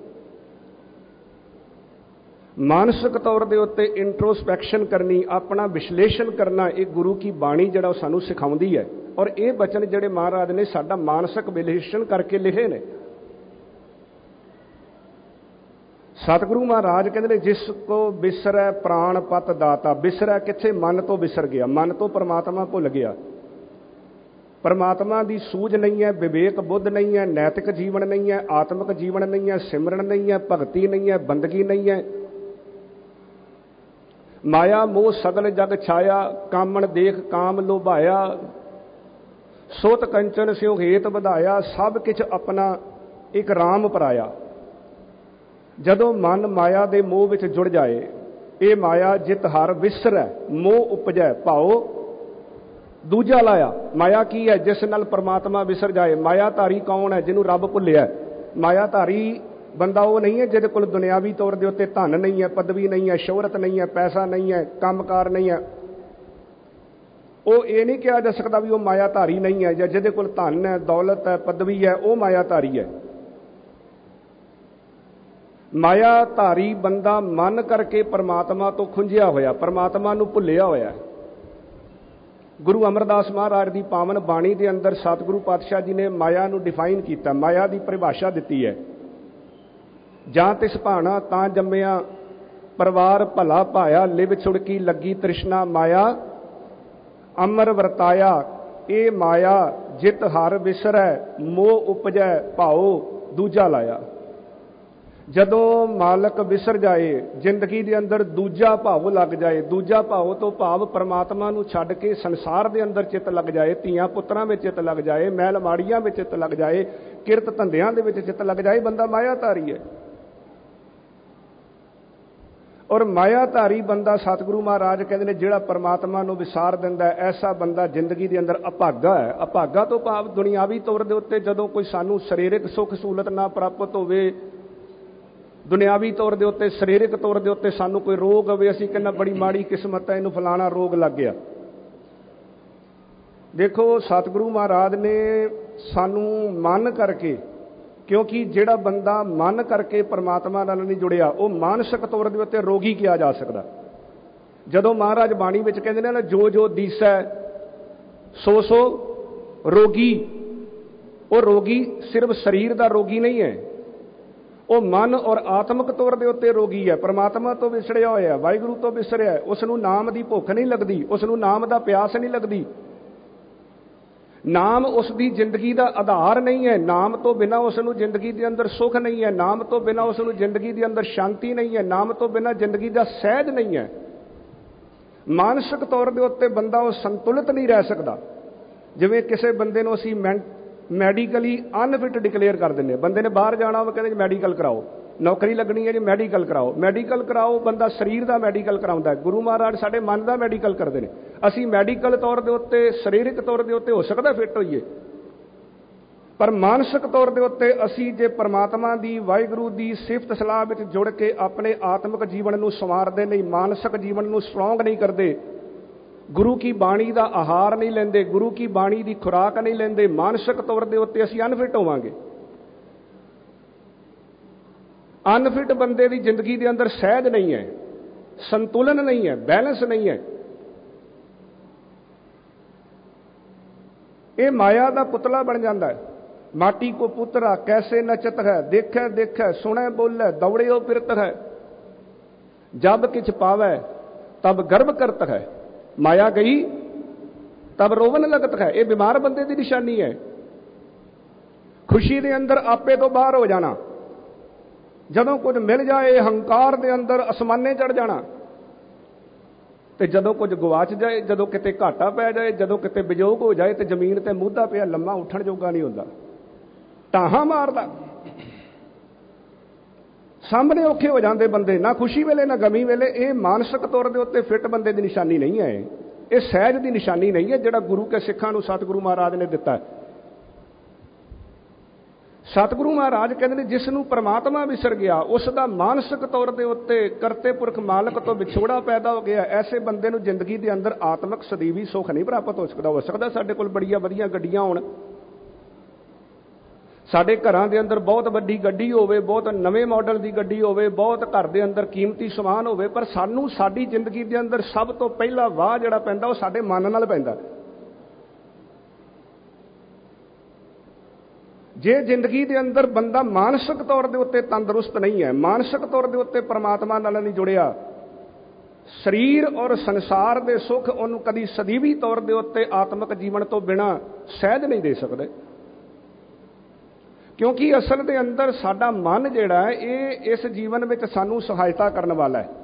ਮਾਨਸਿਕ ਤੌਰ ਦੇ ਉੱਤੇ ਇੰਟਰੋਸਪੈਕਸ਼ਨ ਕਰਨੀ, ਆਪਣਾ ਵਿਸ਼ਲੇਸ਼ਣ ਕਰਨਾ, ਇਹ ਗੁਰੂ ਕੀ ਬਾਣੀ ਜਿਹੜਾ ਉਹ ਸਾਨੂੰ ਸਿਖਾਉਂਦੀ ਹੈ। ਔਰ ਇਹ ਬਚਨ ਜਿਹੜੇ ਮਹਾਰਾਜ ਨੇ ਸਾਡਾ ਮਾਨਸਿਕ ਵਿਸ਼ਲੇਸ਼ਣ ਕਰਕੇ ਲਿਖੇ ਨੇ। ਸਤਿਗੁਰੂ ਮਹਾਰਾਜ ਕਹਿੰਦੇ ਨੇ, ਜਿਸ ਕੋ ਬਿਸਰੈ ਪ੍ਰਾਣ ਪਤ ਦਾਤਾ। ਬਿਸਰੈ ਕਿੱਥੇ? ਮਨ ਤੋਂ ਬਿਸਰ ਗਿਆ, ਮਨ ਤੋਂ ਪਰਮਾਤਮਾ ਭੁੱਲ ਗਿਆ। ਪਰਮਾਤਮਾ ਦੀ ਸੂਝ ਨਹੀਂ ਹੈ, ਵਿਵੇਕ ਬੁੱਧ ਨਹੀਂ ਹੈ, ਨੈਤਿਕ ਜੀਵਨ ਨਹੀਂ ਹੈ, ਆਤਮਿਕ ਜੀਵਨ ਨਹੀਂ ਹੈ, ਸਿਮਰਨ ਨਹੀਂ ਹੈ, ਭਗਤੀ ਨਹੀਂ ਹੈ, ਬੰਦਗੀ ਨਹੀਂ ਹੈ। ਮਾਇਆ ਮੋਹ ਸਗਲ ਜਗ ਛਾਇਆ, ਕਾਮਣ ਦੇਖ ਕਾਮ ਲੋਭਾਇਆ, ਸੋਤ ਕੰਚਨ ਸਿਉ ਹੇਤ ਵਧਾਇਆ, ਸਭ ਕਿਛ ਆਪਣਾ ਇੱਕ ਰਾਮ ਪਰਾਇਆ। ਜਦੋਂ ਮਨ ਮਾਇਆ ਦੇ ਮੋਹ ਵਿੱਚ ਜੁੜ ਜਾਏ, ਇਹ ਮਾਇਆ ਜਿਤ ਹਰ ਵਿਸਰੈ, ਮੋਹ ਉਪਜੈ ਭਾਉ ਦੂਜਾ ਲਾਇਆ। ਮਾਇਆ ਕੀ ਹੈ? ਜਿਸ ਨਾਲ ਪਰਮਾਤਮਾ ਵਿਸਰ ਜਾਏ। ਮਾਇਆ ਧਾਰੀ ਕੌਣ ਹੈ? ਜਿਹਨੂੰ ਰੱਬ ਭੁੱਲਿਆ। ਮਾਇਆ ਧਾਰੀ ਬੰਦਾ ਉਹ ਨਹੀਂ ਹੈ ਜਿਹਦੇ ਕੋਲ ਦੁਨਿਆਵੀ ਤੌਰ ਦੇ ਉੱਤੇ ਧਨ ਨਹੀਂ ਹੈ, ਪਦਵੀ ਨਹੀਂ ਹੈ, ਸ਼ੋਹਰਤ ਨਹੀਂ ਹੈ, ਪੈਸਾ ਨਹੀਂ ਹੈ, ਕੰਮਕਾਰ ਨਹੀਂ ਹੈ। ਉਹ ਇਹ ਨਹੀਂ ਕਿਹਾ ਜਾ ਸਕਦਾ ਵੀ ਉਹ ਮਾਇਆ ਧਾਰੀ ਨਹੀਂ ਹੈ। ਜਾਂ ਜਿਹਦੇ ਕੋਲ ਧਨ ਹੈ, ਦੌਲਤ ਹੈ, ਪਦਵੀ ਹੈ, ਉਹ ਮਾਇਆ ਧਾਰੀ ਹੈ। ਮਾਇਆ ਧਾਰੀ ਬੰਦਾ ਮਨ ਕਰਕੇ ਪਰਮਾਤਮਾ ਤੋਂ ਖੁੰਝਿਆ ਹੋਇਆ, ਪਰਮਾਤਮਾ ਨੂੰ ਭੁੱਲਿਆ ਹੋਇਆ। ਗੁਰੂ ਅਮਰਦਾਸ ਮਹਾਰਾਜ ਦੀ ਪਾਵਨ ਬਾਣੀ ਦੇ ਅੰਦਰ ਸਤਿਗੁਰੂ ਪਾਤਸ਼ਾਹ ਜੀ ਨੇ ਮਾਇਆ ਨੂੰ ਡਿਫਾਈਨ ਕੀਤਾ, ਮਾਇਆ ਦੀ ਪਰਿਭਾਸ਼ਾ ਦਿੱਤੀ ਹੈ। ਜਾਂ ਤਿਸ ਭਾਣਾ ਤਾਂ ਜੰਮਿਆ, ਪਰਿਵਾਰ ਭਲਾ ਭਾਇਆ, ਲਿਵ ਛੁੜਕੀ ਲੱਗੀ ਤ੍ਰਿਸ਼ਨਾ ਮਾਇਆ, ਅਮਰ ਵਰਤਾਇਆ। ਇਹ ਮਾਇਆ ਜਿਤ ਹਰ ਵਿਸਰੈ, ਮੋਹ ਉਪਜੈ ਭਾਉ ਦੂਜਾ ਲਾਇਆ। ਜਦੋਂ ਮਾਲਕ ਵਿਸਰ ਜਾਏ, ਜ਼ਿੰਦਗੀ ਦੇ ਅੰਦਰ ਦੂਜਾ ਭਾਵ ਲੱਗ ਜਾਏ। ਦੂਜਾ ਭਾਵ ਤੋਂ ਭਾਵ ਪਰਮਾਤਮਾ ਨੂੰ ਛੱਡ ਕੇ ਸੰਸਾਰ ਦੇ ਅੰਦਰ ਚਿੱਤ ਲੱਗ ਜਾਏ, ਧੀਆਂ ਪੁੱਤਰਾਂ ਵਿੱਚ ਚਿੱਤ ਲੱਗ ਜਾਏ, ਮਹਿਲ ਮਾੜੀਆਂ ਵਿੱਚ ਚਿੱਤ ਲੱਗ ਜਾਏ, ਕਿਰਤ ਧੰਦਿਆਂ ਦੇ ਵਿੱਚ ਚਿੱਤ ਲੱਗ ਜਾਏ, ਬੰਦਾ ਮਾਇਆ ਧਾਰੀ ਹੈ। ਔਰ ਮਾਇਆਧਾਰੀ ਬੰਦਾ ਸਤਿਗੁਰੂ ਮਹਾਰਾਜ ਕਹਿੰਦੇ ਨੇ ਜਿਹੜਾ ਪਰਮਾਤਮਾ ਨੂੰ ਵਿਸਾਰ ਦਿੰਦਾ, ਐਸਾ ਬੰਦਾ ਜ਼ਿੰਦਗੀ ਦੇ ਅੰਦਰ ਅਭਾਗਾ ਹੈ। ਅਭਾਗਾ ਤੋਂ ਭਾਵ ਦੁਨਿਆਵੀ ਤੌਰ ਦੇ ਉੱਤੇ ਜਦੋਂ ਕੋਈ ਸਾਨੂੰ ਸਰੀਰਕ ਸੁੱਖ ਸਹੂਲਤ ਨਾ ਪ੍ਰਾਪਤ ਹੋਵੇ, ਦੁਨਿਆਵੀ ਤੌਰ ਦੇ ਉੱਤੇ ਸਰੀਰਕ ਤੌਰ ਦੇ ਉੱਤੇ ਸਾਨੂੰ ਕੋਈ ਰੋਗ ਹੋਵੇ, ਅਸੀਂ ਕਹਿੰਦਾ ਬੜੀ ਮਾੜੀ ਕਿਸਮਤ ਹੈ, ਇਹਨੂੰ ਫਲਾਣਾ ਰੋਗ ਲੱਗ ਗਿਆ। ਦੇਖੋ ਸਤਿਗੁਰੂ ਮਹਾਰਾਜ ਨੇ ਸਾਨੂੰ ਮਨ ਕਰਕੇ, ਕਿਉਂਕਿ ਜਿਹੜਾ ਬੰਦਾ ਮਨ ਕਰਕੇ ਪਰਮਾਤਮਾ ਨਾਲ ਨਹੀਂ ਜੁੜਿਆ ਉਹ ਮਾਨਸਿਕ ਤੌਰ ਦੇ ਉੱਤੇ ਰੋਗੀ ਕਿਹਾ ਜਾ ਸਕਦਾ। ਜਦੋਂ ਮਹਾਰਾਜ ਬਾਣੀ ਵਿੱਚ ਕਹਿੰਦੇ ਨੇ ਨਾ, ਜੋ ਜੋ ਦੀਸੈ ਸੋ ਸੋ ਰੋਗੀ, ਉਹ ਰੋਗੀ ਸਿਰਫ ਸਰੀਰ ਦਾ ਰੋਗੀ ਨਹੀਂ ਹੈ, ਉਹ ਮਨ ਔਰ ਆਤਮਿਕ ਤੌਰ ਦੇ ਉੱਤੇ ਰੋਗੀ ਹੈ। ਪਰਮਾਤਮਾ ਤੋਂ ਵਿਛੜਿਆ ਹੋਇਆ, ਵਾਹਿਗੁਰੂ ਤੋਂ ਵਿਸਰਿਆ, ਉਸ ਨੂੰ ਨਾਮ ਦੀ ਭੁੱਖ ਨਹੀਂ ਲੱਗਦੀ, ਉਸ ਨੂੰ ਨਾਮ ਦਾ ਪਿਆਸ ਨਹੀਂ ਲੱਗਦੀ। ਨਾਮ ਉਸ ਦੀ ਜ਼ਿੰਦਗੀ ਦਾ ਆਧਾਰ ਨਹੀਂ ਹੈ, ਨਾਮ ਤੋਂ ਬਿਨਾਂ ਉਸ ਨੂੰ ਜ਼ਿੰਦਗੀ ਦੇ ਅੰਦਰ ਸੁੱਖ ਨਹੀਂ ਹੈ, ਨਾਮ ਤੋਂ ਬਿਨਾਂ ਉਸ ਨੂੰ ਜ਼ਿੰਦਗੀ ਦੇ ਅੰਦਰ ਸ਼ਾਂਤੀ ਨਹੀਂ ਹੈ, ਨਾਮ ਤੋਂ ਬਿਨਾਂ ਜ਼ਿੰਦਗੀ ਦਾ ਸਹਿਜ ਨਹੀਂ ਹੈ। ਮਾਨਸਿਕ ਤੌਰ ਦੇ ਉੱਤੇ ਬੰਦਾ ਉਹ ਸੰਤੁਲਿਤ ਨਹੀਂ ਰਹਿ ਸਕਦਾ। ਜਿਵੇਂ ਕਿਸੇ ਬੰਦੇ ਨੂੰ ਅਸੀਂ ਮੈਂ ਮੈਡੀਕਲੀ ਅਨਫਿਟ ਡਿਕਲੇਅਰ ਕਰ ਦਿੰਦੇ, ਬੰਦੇ ਨੇ ਬਾਹਰ ਜਾਣਾ ਉਹ ਕਹਿੰਦੇ ਮੈਡੀਕਲ ਕਰਾਓ, ਨੌਕਰੀ ਲੱਗਣੀ ਹੈ ਜੀ ਮੈਡੀਕਲ ਕਰਾਓ, ਮੈਡੀਕਲ ਕਰਾਓ। ਬੰਦਾ ਸਰੀਰ ਦਾ ਮੈਡੀਕਲ ਕਰਾਉਂਦਾ, ਗੁਰੂ ਮਹਾਰਾਜ ਸਾਡੇ ਮਨ ਦਾ ਮੈਡੀਕਲ ਕਰਦੇ ਨੇ। ਅਸੀਂ ਮੈਡੀਕਲ ਤੌਰ ਦੇ ਉੱਤੇ, ਸਰੀਰਕ ਤੌਰ ਦੇ ਉੱਤੇ ਹੋ ਸਕਦਾ ਫਿੱਟ ਹੋਈਏ, ਪਰ ਮਾਨਸਿਕ ਤੌਰ ਦੇ ਉੱਤੇ ਅਸੀਂ ਜੇ ਪਰਮਾਤਮਾ ਦੀ, ਵਾਹਿਗੁਰੂ ਦੀ ਸਿਫਤ ਸਲਾਹ ਵਿੱਚ ਜੁੜ ਕੇ ਆਪਣੇ ਆਤਮਿਕ ਜੀਵਨ ਨੂੰ ਸੰਵਾਰਦੇ ਨਹੀਂ, ਮਾਨਸਿਕ ਜੀਵਨ ਨੂੰ ਸਟਰੋਂਗ ਨਹੀਂ ਕਰਦੇ, ਗੁਰੂ ਕੀ ਬਾਣੀ ਦਾ ਆਹਾਰ ਨਹੀਂ ਲੈਂਦੇ, ਗੁਰੂ ਕੀ ਬਾਣੀ ਦੀ ਖੁਰਾਕ ਨਹੀਂ ਲੈਂਦੇ, ਮਾਨਸਿਕ ਤੌਰ ਦੇ ਉੱਤੇ ਅਸੀਂ ਅਨਫਿਟ ਹੋਵਾਂਗੇ। ਅਨਫਿਟ ਬੰਦੇ ਦੀ ਜ਼ਿੰਦਗੀ ਦੇ ਅੰਦਰ ਸਹਿਜ ਨਹੀਂ ਹੈ, ਸੰਤੁਲਨ ਨਹੀਂ ਹੈ, ਬੈਲੈਂਸ ਨਹੀਂ ਹੈ। ਇਹ ਮਾਇਆ ਦਾ ਪੁਤਲਾ ਬਣ ਜਾਂਦਾ ਹੈ। ਮਾਟੀ ਕੋ ਪੁੱਤਰਾ ਕੈਸੇ ਨਚਤ ਹੈ, ਦੇਖੈ ਦੇਖੈ ਸੁਣੈ ਬੋਲੇ ਦੌੜਿਓ ਫਿਰਤ ਹੈ, ਜਬ ਕਿਛ ਪਾਵੈ ਤਬ ਗਰਭ ਕਰਤ ਹੈ, ਮਾਇਆ ਗਈ ਤਬ ਰੋਵਨ ਲਗਤ ਹੈ। ਇਹ ਬਿਮਾਰ ਬੰਦੇ ਦੀ ਨਿਸ਼ਾਨੀ ਹੈ। ਖੁਸ਼ੀ ਦੇ ਅੰਦਰ ਆਪੇ ਤੋਂ ਬਾਹਰ ਹੋ ਜਾਣਾ, ਜਦੋਂ ਕੁਝ ਮਿਲ ਜਾਏ ਹੰਕਾਰ ਦੇ ਅੰਦਰ ਅਸਮਾਨੇ ਚੜ ਜਾਣਾ, ਤੇ ਜਦੋਂ ਕੁਝ ਗਵਾਚ ਜਾਏ, ਜਦੋਂ ਕਿਤੇ ਘਾਟਾ ਪੈ ਜਾਏ, ਜਦੋਂ ਕਿਤੇ ਵਿਜੋਗ ਹੋ ਜਾਏ ਤੇ ਜ਼ਮੀਨ ਤੇ ਮੁੱਧਾ ਪਿਆ ਲੰਮਾ ਉੱਠਣ ਜੋਗਾ ਨਹੀਂ ਹੁੰਦਾ, ਟਾਹਾਂ ਮਾਰਦਾ। ਸਾਹਮਣੇ ਔਖੇ ਹੋ ਜਾਂਦੇ ਬੰਦੇ, ਨਾ ਖੁਸ਼ੀ ਵੇਲੇ ਨਾ ਗਮੀ ਵੇਲੇ। ਇਹ ਮਾਨਸਿਕ ਤੌਰ ਦੇ ਉੱਤੇ ਫਿੱਟ ਬੰਦੇ ਦੀ ਨਿਸ਼ਾਨੀ ਨਹੀਂ ਹੈ, ਇਹ ਸਹਿਜ ਦੀ ਨਿਸ਼ਾਨੀ ਨਹੀਂ ਹੈ ਜਿਹੜਾ ਗੁਰੂ ਕੇ ਸਿੱਖਾਂ ਨੂੰ ਸਤਿਗੁਰੂ ਮਹਾਰਾਜ ਨੇ ਦਿੱਤਾ। ਸਤਿਗੁਰੂ ਮਹਾਰਾਜ ਕਹਿੰਦੇ ਨੇ ਜਿਸ ਨੂੰ ਪਰਮਾਤਮਾ ਵਿਸਰ ਗਿਆ, ਉਸ ਦਾ ਮਾਨਸਿਕ ਤੌਰ ਦੇ ਉੱਤੇ ਕਰਤੇ ਪੁਰਖ ਮਾਲਕ ਤੋਂ ਵਿਛੋੜਾ ਪੈਦਾ ਹੋ ਗਿਆ, ਐਸੇ ਬੰਦੇ ਨੂੰ ਜ਼ਿੰਦਗੀ ਦੇ ਅੰਦਰ ਆਤਮਿਕ ਸਦੀਵੀ ਸੁੱਖ ਨਹੀਂ ਪ੍ਰਾਪਤ ਹੋ ਸਕਦਾ। ਹੋ ਸਕਦਾ ਸਾਡੇ ਕੋਲ ਬੜੀਆਂ ਵਧੀਆ ਗੱਡੀਆਂ ਹੋਣ, ਸਾਡੇ ਘਰਾਂ ਦੇ ਅੰਦਰ ਬਹੁਤ ਵੱਡੀ ਗੱਡੀ ਹੋਵੇ, ਬਹੁਤ ਨਵੇਂ ਮਾਡਲ ਦੀ ਗੱਡੀ ਹੋਵੇ, ਬਹੁਤ ਘਰ ਦੇ ਅੰਦਰ ਕੀਮਤੀ ਸਮਾਨ ਹੋਵੇ, ਪਰ ਸਾਨੂੰ ਸਾਡੀ ਜ਼ਿੰਦਗੀ ਦੇ ਅੰਦਰ ਸਭ ਤੋਂ ਪਹਿਲਾ ਵਾਹ ਜਿਹੜਾ ਪੈਂਦਾ ਉਹ ਸਾਡੇ ਮਨ ਨਾਲ ਪੈਂਦਾ। ਜੇ ਜ਼ਿੰਦਗੀ ਦੇ ਅੰਦਰ ਬੰਦਾ ਮਾਨਸਿਕ ਤੌਰ ਦੇ ਉੱਤੇ ਤੰਦਰੁਸਤ ਨਹੀਂ ਹੈ, ਮਾਨਸਿਕ ਤੌਰ ਦੇ ਉੱਤੇ ਪਰਮਾਤਮਾ ਨਾਲ ਨਹੀਂ ਜੁੜਿਆ, ਸਰੀਰ ਔਰ ਸੰਸਾਰ ਦੇ ਸੁੱਖ ਉਹਨੂੰ ਕਦੀ ਸਦੀਵੀ ਤੌਰ ਦੇ ਉੱਤੇ ਆਤਮਿਕ ਜੀਵਨ ਤੋਂ ਬਿਨਾਂ ਸਹਿਜ ਨਹੀਂ ਦੇ ਸਕਦੇ। ਕਿਉਂਕਿ ਅਸਲ ਦੇ ਅੰਦਰ ਸਾਡਾ ਮਨ ਜਿਹੜਾ ਹੈ ਇਹ ਇਸ ਜੀਵਨ ਵਿੱਚ ਸਾਨੂੰ ਸਹਾਇਤਾ ਕਰਨ ਵਾਲਾ ਹੈ।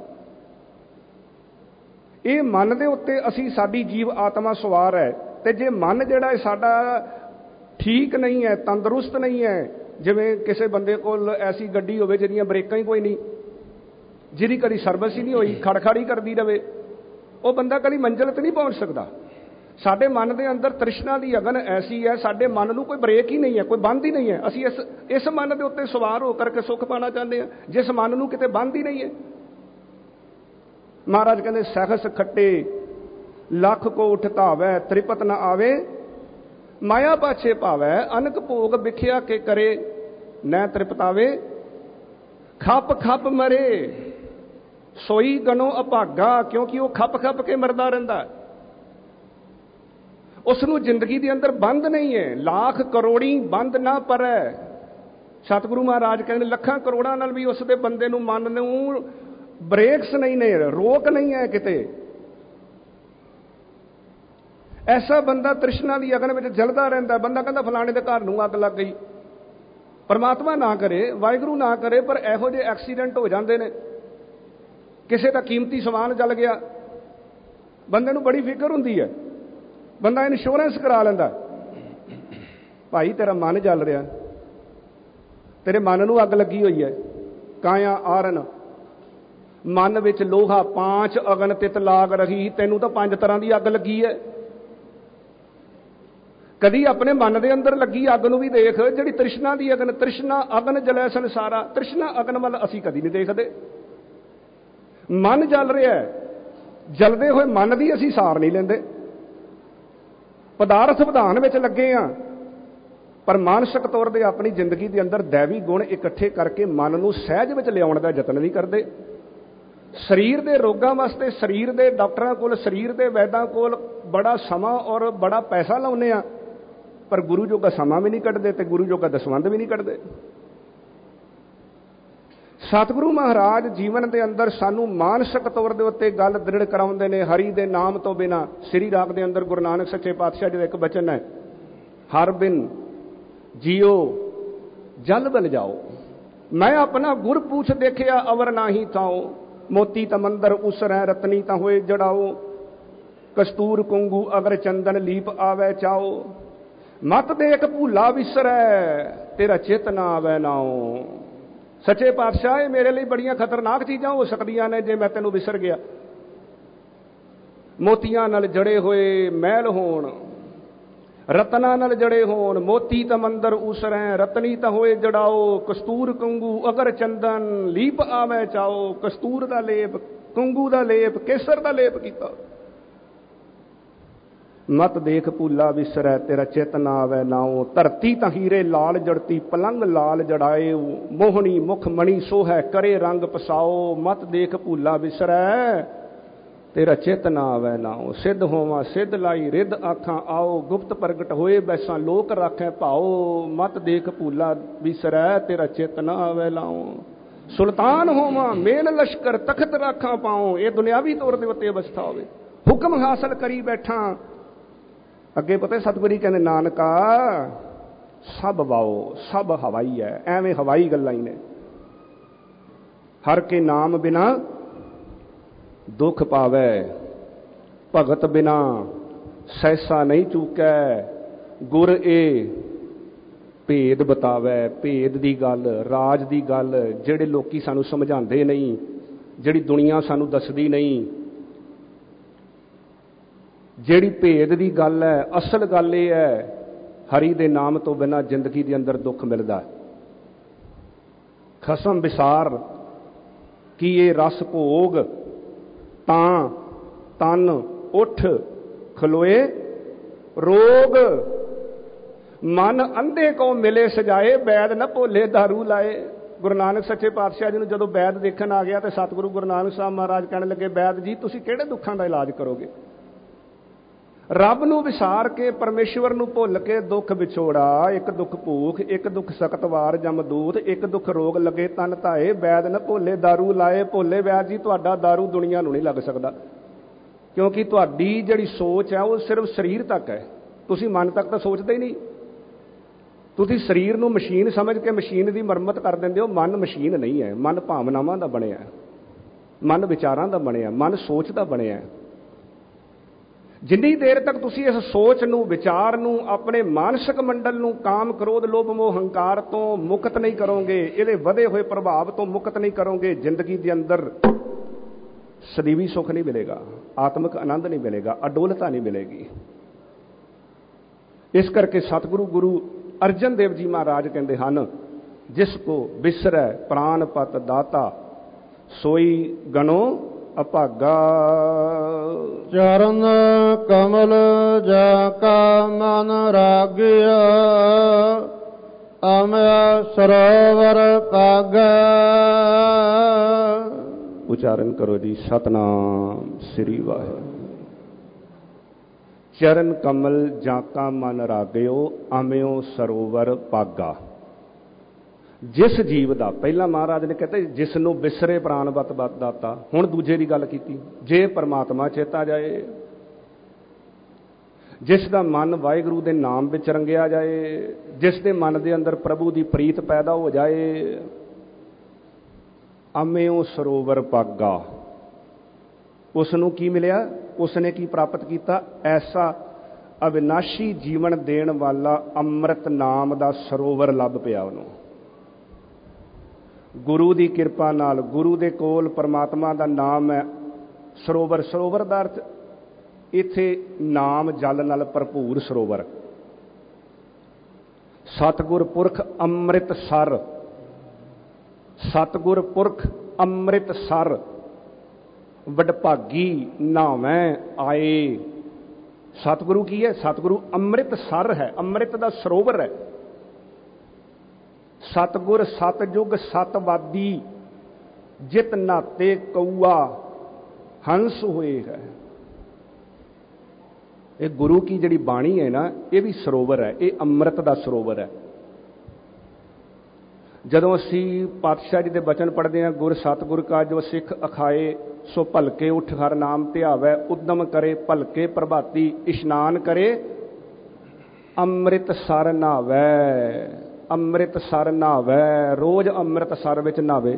ਇਹ ਮਨ ਦੇ ਉੱਤੇ ਅਸੀਂ ਸਾਡੀ ਜੀਵ ਆਤਮਾ ਸਵਾਰ ਹੈ, ਤੇ ਜੇ ਮਨ ਜਿਹੜਾ ਹੈ ਸਾਡਾ ਠੀਕ ਨਹੀਂ ਹੈ, ਤੰਦਰੁਸਤ ਨਹੀਂ ਹੈ, ਜਿਵੇਂ ਕਿਸੇ ਬੰਦੇ ਕੋਲ ਐਸੀ ਗੱਡੀ ਹੋਵੇ ਜਿਹਦੀਆਂ ਬ੍ਰੇਕਾਂ ਹੀ ਕੋਈ ਨਹੀਂ, ਜਿਹਦੀ ਕਦੀ ਸਰਵਿਸ ਹੀ ਨਹੀਂ ਹੋਈ, ਖੜਖੜ ਹੀ ਕਰਦੀ ਰਹੇ, ਉਹ ਬੰਦਾ ਕਦੀ ਮੰਜ਼ਿਲ ਤੇ ਨਹੀਂ ਪਹੁੰਚ ਸਕਦਾ। ਸਾਡੇ ਮਨ ਦੇ ਅੰਦਰ ਤ੍ਰਿਸ਼ਨਾ ਦੀ ਅਗਨ ਐਸੀ ਹੈ, ਸਾਡੇ ਮਨ ਨੂੰ ਕੋਈ ਬ੍ਰੇਕ ਹੀ ਨਹੀਂ ਹੈ, ਕੋਈ ਬੰਦ ਹੀ ਨਹੀਂ ਹੈ। ਅਸੀਂ ਇਸ ਇਸ ਮਨ ਦੇ ਉੱਤੇ ਸਵਾਰ ਹੋ ਕਰਕੇ ਸੁੱਖ ਪਾਣਾ ਚਾਹੁੰਦੇ ਹਾਂ, ਜਿਸ ਮਨ ਨੂੰ ਕਿਤੇ ਬੰਦ ਹੀ ਨਹੀਂ ਹੈ। ਮਹਾਰਾਜ ਕਹਿੰਦੇ ਸਹਿਸ ਖੱਟੇ ਲੱਖ ਕੋ ਉਠਤਾਵੈ, ਤ੍ਰਿਪਤ ਨਾ ਆਵੇ ਮਾਇਆ ਪਾਛੇ ਭਾਵੈ, ਅਨਕ ਭੋਗ ਵਿਖਿਆ ਕੇ ਕਰੇ ਨੈ ਤ੍ਰਿਪਤਾਵੇ, ਖੱਪ ਖੱਪ ਮਰੇ ਸੋਈ ਗਨੋ ਅਭਾਗਾ। ਕਿਉਂਕਿ ਉਹ ਖੱਪ ਖੱਪ ਕੇ ਮਰਦਾ ਰਹਿੰਦਾ, ਉਸ ਨੂੰ ਜ਼ਿੰਦਗੀ ਦੇ ਅੰਦਰ ਬੰਦ ਨਹੀਂ ਹੈ। ਲੱਖ ਕਰੋੜੀ ਬੰਦ ਨਾ ਪਰੈ। ਸਤਿਗੁਰੂ ਮਹਾਰਾਜ ਕਹਿੰਦੇ ਲੱਖਾਂ ਕਰੋੜਾਂ ਨਾਲ ਵੀ ਉਸ ਦੇ ਬੰਦੇ ਨੂੰ ਮਨ ਨੂੰ ਬ੍ਰੇਕਸ ਨਹੀਂ ਨੇ, ਰੋਕ ਨਹੀਂ ਹੈ ਕਿਤੇ। ਐਸਾ ਬੰਦਾ ਤ੍ਰਿਸ਼ਨਾ ਦੀ ਅਗਨ ਵਿੱਚ ਜਲਦਾ ਰਹਿੰਦਾ। ਬੰਦਾ ਕਹਿੰਦਾ ਫਲਾਣੇ ਦੇ ਘਰ ਨੂੰ ਅੱਗ ਲੱਗ ਗਈ, ਪਰਮਾਤਮਾ ਨਾ ਕਰੇ, ਵਾਹਿਗੁਰੂ ਨਾ ਕਰੇ, ਪਰ ਇਹੋ ਜਿਹੇ ਐਕਸੀਡੈਂਟ ਹੋ ਜਾਂਦੇ ਨੇ, ਕਿਸੇ ਦਾ ਕੀਮਤੀ ਸਮਾਨ ਜਲ ਗਿਆ, ਬੰਦੇ ਨੂੰ ਬੜੀ ਫਿਕਰ ਹੁੰਦੀ ਹੈ। ਬੰਦਾ ਇੰਸ਼ੋਰੈਂਸ ਕਰਾ ਲੈਂਦਾ, ਭਾਈ ਤੇਰਾ ਮਨ ਜਲ ਰਿਹਾ, ਤੇਰੇ ਮਨ ਨੂੰ ਅੱਗ ਲੱਗੀ ਹੋਈ ਹੈ, ਕਾਇਆ ਆਰਨ, ਮਨ ਵਿੱਚ ਲੋਹਾ ਪਾਂਚ ਅਗਨ ਤਿਤ ਲਾਗ ਰਹੀ, ਤੈਨੂੰ ਤਾਂ ਪੰਜ ਤਰ੍ਹਾਂ ਦੀ ਅੱਗ ਲੱਗੀ ਹੈ। ਕਦੀ ਆਪਣੇ ਮਨ ਦੇ ਅੰਦਰ ਲੱਗੀ ਅੱਗ ਨੂੰ ਵੀ ਦੇਖ, ਜਿਹੜੀ ਤ੍ਰਿਸ਼ਨਾ ਦੀ ਅਗਨ। ਤ੍ਰਿਸ਼ਨਾ ਅਗਨ ਜਲੈ ਸੰਸਾਰਾ, ਤ੍ਰਿਸ਼ਨਾ ਅਗਨ ਵੱਲ ਅਸੀਂ ਕਦੀ ਨਹੀਂ ਦੇਖਦੇ। ਮਨ ਜਲ ਰਿਹਾ, ਜਲਦੇ ਹੋਏ ਮਨ ਦੀ ਅਸੀਂ ਸਾਰ ਨਹੀਂ ਲੈਂਦੇ। ਪਦਾਰਥ ਵਿਧਾਨ ਵਿੱਚ ਲੱਗੇ ਆ, ਪਰ ਮਾਨਸਿਕ ਤੌਰ ਤੇ ਆਪਣੀ ਜ਼ਿੰਦਗੀ ਦੇ ਅੰਦਰ ਦੈਵੀ ਗੁਣ ਇਕੱਠੇ ਕਰਕੇ ਮਨ ਨੂੰ ਸਹਿਜ ਵਿੱਚ ਲਿਆਉਣ ਦਾ ਯਤਨ ਨਹੀਂ ਕਰਦੇ। ਸਰੀਰ ਦੇ ਰੋਗਾਂ ਵਾਸਤੇ ਸਰੀਰ ਦੇ ਡਾਕਟਰਾਂ ਕੋਲ, ਸਰੀਰ ਦੇ ਵੈਦਾਂ ਕੋਲ ਬੜਾ ਸਮਾਂ ਔਰ ਬੜਾ ਪੈਸਾ ਲਾਉਂਦੇ ਆ, ਪਰ ਗੁਰੂ ਜੋਗਾ ਸਮਾਂ ਵੀ ਨਹੀਂ ਕੱਢਦੇ ਤੇ ਗੁਰੂ ਜੋਗਾ ਦਸਵੰਧ ਵੀ ਨਹੀਂ ਕੱਢਦੇ। ਸਤਿਗੁਰੂ ਮਹਾਰਾਜ ਜੀਵਨ ਦੇ ਅੰਦਰ ਸਾਨੂੰ ਮਾਨਸਿਕ ਤੌਰ ਦੇ ਉੱਤੇ ਗੱਲ ਦ੍ਰਿੜ ਕਰਾਉਂਦੇ ਨੇ। ਹਰੀ ਦੇ ਨਾਮ ਤੋਂ ਬਿਨਾਂ, ਸ੍ਰੀ ਰਾਗ ਦੇ ਅੰਦਰ ਗੁਰੂ ਨਾਨਕ ਸੱਚੇ ਪਾਤਸ਼ਾਹ ਜੀ ਦਾ ਇੱਕ ਬਚਨ ਹੈ, ਹਰ ਬਿਨ ਜੀਓ ਜਲ ਬਲ ਜਾਓ। ਮੈਂ ਆਪਣਾ ਗੁਰ ਪੂਛ ਦੇਖਿਆ ਅਵਰ ਨਾਹੀ ਥਾਓ, ਮੋਤੀ ਤਮੰਦਰ ਉਸਰੈ ਰਤਨੀ ਤਾਂ ਹੋਏ ਜੜਾਓ, ਕਸਤੂਰ ਕੁੰਗੂ ਅਗਰ ਚੰਦਨ ਲੀਪ ਆਵੈ ਚਾਓ, ਮਤ ਦੇਖ ਭੂਲਾ ਵਿਸਰੈ ਤੇਰਾ ਚਿਤ ਨਾ ਆਵੈ ਨਾਓ। ਸੱਚੇ ਪਾਤਸ਼ਾਹ, ਇਹ ਮੇਰੇ ਲਈ ਬੜੀਆਂ ਖਤਰਨਾਕ ਚੀਜ਼ਾਂ ਹੋ ਸਕਦੀਆਂ ਨੇ ਜੇ ਮੈਂ ਤੈਨੂੰ ਵਿਸਰ ਗਿਆ। ਮੋਤੀਆਂ ਨਾਲ ਜੜੇ ਹੋਏ ਮਹਿਲ ਹੋਣ, ਰਤਨਾਂ ਨਾਲ ਜੜੇ ਹੋਣ, ਮੋਤੀ ਤਮੰਦਰ ਉਸਰੈ ਰਤਨੀ ਤਾਂ ਹੋਏ ਜੜਾਓ, ਕਸਤੂਰ ਕੰਗੂ ਅਗਰ ਚੰਦਨ ਲੀਪ ਆਵੈ ਚਾਓ। ਕਸਤੂਰ ਦਾ ਲੇਪ, ਕੰਗੂ ਦਾ ਲੇਪ, ਕੇਸਰ ਦਾ ਲੇਪ ਕੀਤਾ। ਮਤ ਦੇਖ ਭੂਲਾ ਵਿਸਰੈ ਤੇਰਾ ਚਿਤ ਨਾ ਆਵੈ ਨਾਓ, ਧਰਤੀ ਤਾਂ ਹੀਰੇ ਲਾਲ ਜੜਤੀ ਪਲੰਗ ਲਾਲ ਜੜਾਏ, ਮੋਹਣੀ ਮੁਖ ਮਣੀ ਸੋਹੈ ਕਰੇ ਰੰਗ ਪਸਾਓ। ਮਤ ਦੇਖ ਭੂਲਾ ਵਿਸਰੈ ਤੇਰਾ ਚਿਤ ਨਾ ਆਵੈ ਨਾਓ, ਸਿੱਧ ਹੋਵਾਂ ਸਿੱਧ ਲਾਈ ਰਿੱਧ ਆਖਾਂ ਆਓ, ਗੁਪਤ ਪ੍ਰਗਟ ਹੋਏ ਬੈਸਾਂ ਲੋਕ ਰਾਖੈ ਭਾਓ। ਮਤ ਦੇਖ ਭੂਲਾ ਵਿਸਰੈ ਤੇਰਾ ਚਿਤ ਨਾ ਆਵੈ ਨਾਓ, ਸੁਲਤਾਨ ਹੋਵਾਂ ਮੇਲ ਲਸ਼ਕਰ ਤਖਤ ਰਾਖਾਂ ਪਾਓ। ਇਹ ਦੁਨਿਆਵੀ ਤੌਰ ਦੇ ਉੱਤੇ ਅਵਸਥਾ ਹੋਵੇ, ਹੁਕਮ ਹਾਸਲ ਕਰੀ ਬੈਠਾਂ। ਅੱਗੇ ਪਤਾ ਸਤਿਗੁਰੂ ਕਹਿੰਦੇ, ਨਾਨਕਾ ਸਭ ਵਾਓ ਸਭ ਹਵਾਈ ਹੈ। ਐਵੇਂ ਹਵਾਈ ਗੱਲਾਂ ਹੀ ਨੇ। ਹਰ ਕੇ ਨਾਮ ਬਿਨਾ ਦੁੱਖ ਪਾਵੈ, ਭਗਤ ਬਿਨਾ ਸੈਸਾ ਨਹੀਂ ਚੂਕੈ, ਗੁਰ ਇਹ ਭੇਦ ਬਤਾਵੈ। ਭੇਦ ਦੀ ਗੱਲ, ਰਾਜ ਦੀ ਗੱਲ, ਜਿਹੜੇ ਲੋਕੀ ਸਾਨੂੰ ਸਮਝਾਉਂਦੇ ਨਹੀਂ, ਜਿਹੜੀ ਦੁਨੀਆ ਸਾਨੂੰ ਦੱਸਦੀ ਨਹੀਂ, ਜਿਹੜੀ ਭੇਦ ਦੀ ਗੱਲ ਹੈ, ਅਸਲ ਗੱਲ ਇਹ ਹੈ, ਹਰੀ ਦੇ ਨਾਮ ਤੋਂ ਬਿਨਾਂ ਜ਼ਿੰਦਗੀ ਦੇ ਅੰਦਰ ਦੁੱਖ ਮਿਲਦਾ। ਖਸਮ ਵਿਸਾਰ ਕੀ ਇਹ ਰਸ ਭੋਗ, ਤਾਂ ਤਨ ਉੱਠ ਖਲੋਏ ਰੋਗ। ਮਨ ਅੰਧੇ ਕੋ ਮਿਲੇ ਸਜਾਏ, ਬੈਦ ਨਾ ਭੋਲੇ ਦਾਰੂ ਲਾਏ। ਗੁਰੂ ਨਾਨਕ ਸੱਚੇ ਪਾਤਸ਼ਾਹ ਜੀ ਨੂੰ ਜਦੋਂ ਬੈਦ ਦੇਖਣ ਆ ਗਿਆ ਤੇ ਸਤਿਗੁਰੂ ਗੁਰੂ ਨਾਨਕ ਸਾਹਿਬ ਮਹਾਰਾਜ ਕਹਿਣ ਲੱਗੇ, ਬੈਦ ਜੀ ਤੁਸੀਂ ਕਿਹੜੇ ਦੁੱਖਾਂ ਦਾ ਇਲਾਜ ਕਰੋਗੇ? ਰੱਬ ਨੂੰ ਵਿਸਾਰ ਕੇ, ਪਰਮੇਸ਼ਵਰ ਨੂੰ ਭੁੱਲ ਕੇ ਦੁੱਖ ਵਿਛੋੜਾ, ਇੱਕ ਦੁੱਖ ਭੂਖ, ਇੱਕ ਦੁੱਖ ਸਖਤ ਵਾਰ ਜਮਦੂਤ, ਇੱਕ ਦੁੱਖ ਰੋਗ ਲੱਗੇ ਤਨ ਧਾਏ, ਬੈਦ ਨਾ ਭੋਲੇ ਦਾਰੂ ਲਾਏ। ਭੋਲੇ ਬੈਦ ਜੀ ਤੁਹਾਡਾ ਦਾਰੂ ਦੁਨੀਆ ਨੂੰ ਨਹੀਂ ਲੱਗ ਸਕਦਾ, ਕਿਉਂਕਿ ਤੁਹਾਡੀ ਜਿਹੜੀ ਸੋਚ ਹੈ ਉਹ ਸਿਰਫ ਸਰੀਰ ਤੱਕ ਹੈ, ਤੁਸੀਂ ਮਨ ਤੱਕ ਤਾਂ ਸੋਚਦੇ ਹੀ ਨਹੀਂ। ਤੁਸੀਂ ਸਰੀਰ ਨੂੰ ਮਸ਼ੀਨ ਸਮਝ ਕੇ ਮਸ਼ੀਨ ਦੀ ਮੁਰੰਮਤ ਕਰ ਦਿੰਦੇ ਹੋ। ਮਨ ਮਸ਼ੀਨ ਨਹੀਂ ਹੈ, ਮਨ ਭਾਵਨਾਵਾਂ ਦਾ ਬਣਿਆ, ਮਨ ਵਿਚਾਰਾਂ ਦਾ ਬਣਿਆ, ਮਨ ਸੋਚ ਦਾ ਬਣਿਆ। ਜਿੰਨੀ ਦੇਰ ਤੱਕ ਤੁਸੀਂ ਇਸ ਸੋਚ ਨੂੰ, ਵਿਚਾਰ ਨੂੰ, ਆਪਣੇ ਮਾਨਸਿਕ ਮੰਡਲ ਨੂੰ ਕਾਮ, ਕ੍ਰੋਧ, ਲੋਭ, ਮੋਹ, ਹੰਕਾਰ ਤੋਂ ਮੁਕਤ ਨਹੀਂ ਕਰੋਗੇ, ਇਹਦੇ ਵਧੇ ਹੋਏ ਪ੍ਰਭਾਵ ਤੋਂ ਮੁਕਤ ਨਹੀਂ ਕਰੋਗੇ, ਜ਼ਿੰਦਗੀ ਦੇ ਅੰਦਰ ਸਦੀਵੀ ਸੁੱਖ ਨਹੀਂ ਮਿਲੇਗਾ, ਆਤਮਿਕ ਆਨੰਦ ਨਹੀਂ ਮਿਲੇਗਾ, ਅਡੋਲਤਾ ਨਹੀਂ ਮਿਲੇਗੀ। ਇਸ ਕਰਕੇ ਸਤਿਗੁਰੂ ਗੁਰੂ ਅਰਜਨ ਦੇਵ ਜੀ ਮਹਾਰਾਜ ਕਹਿੰਦੇ ਹਨ, ਜਿਸ ਕੋ ਬਿਸਰੈ ਪ੍ਰਾਨ ਪਤ ਦਾਤਾ, ਸੋਈ ਗਨੋ ਅਭਾਗਾ।
ਚਰਨ ਕਮਲ ਜਾ ਕਾ ਮਨ ਰਾਗਿਆ, ਅਮਿਆ ਸਰੋਵਰ ਪਾਗਾ।
ਉਚਾਰਨ ਕਰੋ ਜੀ, ਸਤਨਾਮ ਸ੍ਰੀ ਵਾਹਿਗੁਰੂ। ਚਰਨ ਕਮਲ ਜਾ ਕਾ ਮਨ ਰਾਗਿਓ, ਅਮਿਓ ਸਰੋਵਰ ਪਾਗਾ। ਜਿਸ ਜੀਵ ਦਾ, ਪਹਿਲਾਂ ਮਹਾਰਾਜ ਨੇ ਕਹਿੰਦੇ ਜਿਸ ਨੂੰ ਬਿਸਰੇ ਪ੍ਰਾਨਵਤ ਦਾਤਾ, ਹੁਣ ਦੂਜੇ ਦੀ ਗੱਲ ਕੀਤੀ, ਜੇ ਪਰਮਾਤਮਾ ਚੇਤਾ ਜਾਏ, ਜਿਸ ਦਾ ਮਨ ਵਾਹਿਗੁਰੂ ਦੇ ਨਾਮ ਵਿੱਚ ਰੰਗਿਆ ਜਾਏ, ਜਿਸ ਦੇ ਮਨ ਦੇ ਅੰਦਰ ਪ੍ਰਭੂ ਦੀ ਪ੍ਰੀਤ ਪੈਦਾ ਹੋ ਜਾਏ, ਅਮਿਓ ਸਰੋਵਰ ਪਾਗਾ। ਉਸ ਨੂੰ ਕੀ ਮਿਲਿਆ? ਉਸ ਨੇ ਕੀ ਪ੍ਰਾਪਤ ਕੀਤਾ? ਐਸਾ ਅਵਿਨਾਸ਼ੀ ਜੀਵਨ ਦੇਣ ਵਾਲਾ ਅੰਮ੍ਰਿਤ ਨਾਮ ਦਾ ਸਰੋਵਰ ਲੱਭ ਪਿਆ ਉਹਨੂੰ। ਗੁਰੂ ਦੀ ਕਿਰਪਾ ਨਾਲ, ਗੁਰੂ ਦੇ ਕੋਲ ਪਰਮਾਤਮਾ ਦਾ ਨਾਮ ਹੈ। ਸਰੋਵਰ, ਸਰੋਵਰ ਦਾ ਅਰਥ ਇੱਥੇ ਨਾਮ ਜਲ ਨਾਲ ਭਰਪੂਰ ਸਰੋਵਰ। ਸਤਿਗੁਰ ਪੁਰਖ ਅੰਮ੍ਰਿਤਸਰ, ਸਤਿਗੁਰ ਪੁਰਖ ਅੰਮ੍ਰਿਤਸਰ, ਵਡਭਾਗੀ ਨਾਵੇਂ ਆਏ। ਸਤਿਗੁਰੂ ਕੀ ਹੈ? ਸਤਿਗੁਰੂ ਅੰਮ੍ਰਿਤਸਰ ਹੈ, ਅੰਮ੍ਰਿਤ ਦਾ ਸਰੋਵਰ ਹੈ। ਸਤਿਗੁਰ ਸਤਜੁਗ ਸਤਵਾਦੀ, ਜਿਤ ਨਾਤੇ ਕਊਆ ਹੰਸ ਹੋਏ ਹੈ। ਇਹ ਗੁਰੂ ਕੀ ਜਿਹੜੀ ਬਾਣੀ ਹੈ ਨਾ, ਇਹ ਵੀ ਸਰੋਵਰ ਹੈ, ਇਹ ਅੰਮ੍ਰਿਤ ਦਾ ਸਰੋਵਰ ਹੈ। ਜਦੋਂ ਅਸੀਂ ਪਾਤਸ਼ਾਹ ਜੀ ਦੇ ਬਚਨ ਪੜ੍ਹਦੇ ਹਾਂ, ਗੁਰ ਸਤਿਗੁਰ ਕਾ ਜੋ ਸਿੱਖ ਅਖਾਏ, ਸੋ ਭਲਕੇ ਉੱਠ ਹਰ ਨਾਮ ਧਿਆਵੈ, ਉਦਮ ਕਰੇ ਭਲਕੇ ਪ੍ਰਭਾਤੀ, ਇਸ਼ਨਾਨ ਕਰੇ ਅੰਮ੍ਰਿਤਸਰ ਨਹਾਵੈ, ਅੰਮ੍ਰਿਤਸਰ ਨਹਾਵੈ, ਰੋਜ਼ ਅੰਮ੍ਰਿਤਸਰ ਵਿੱਚ ਨਹਾਵੇ।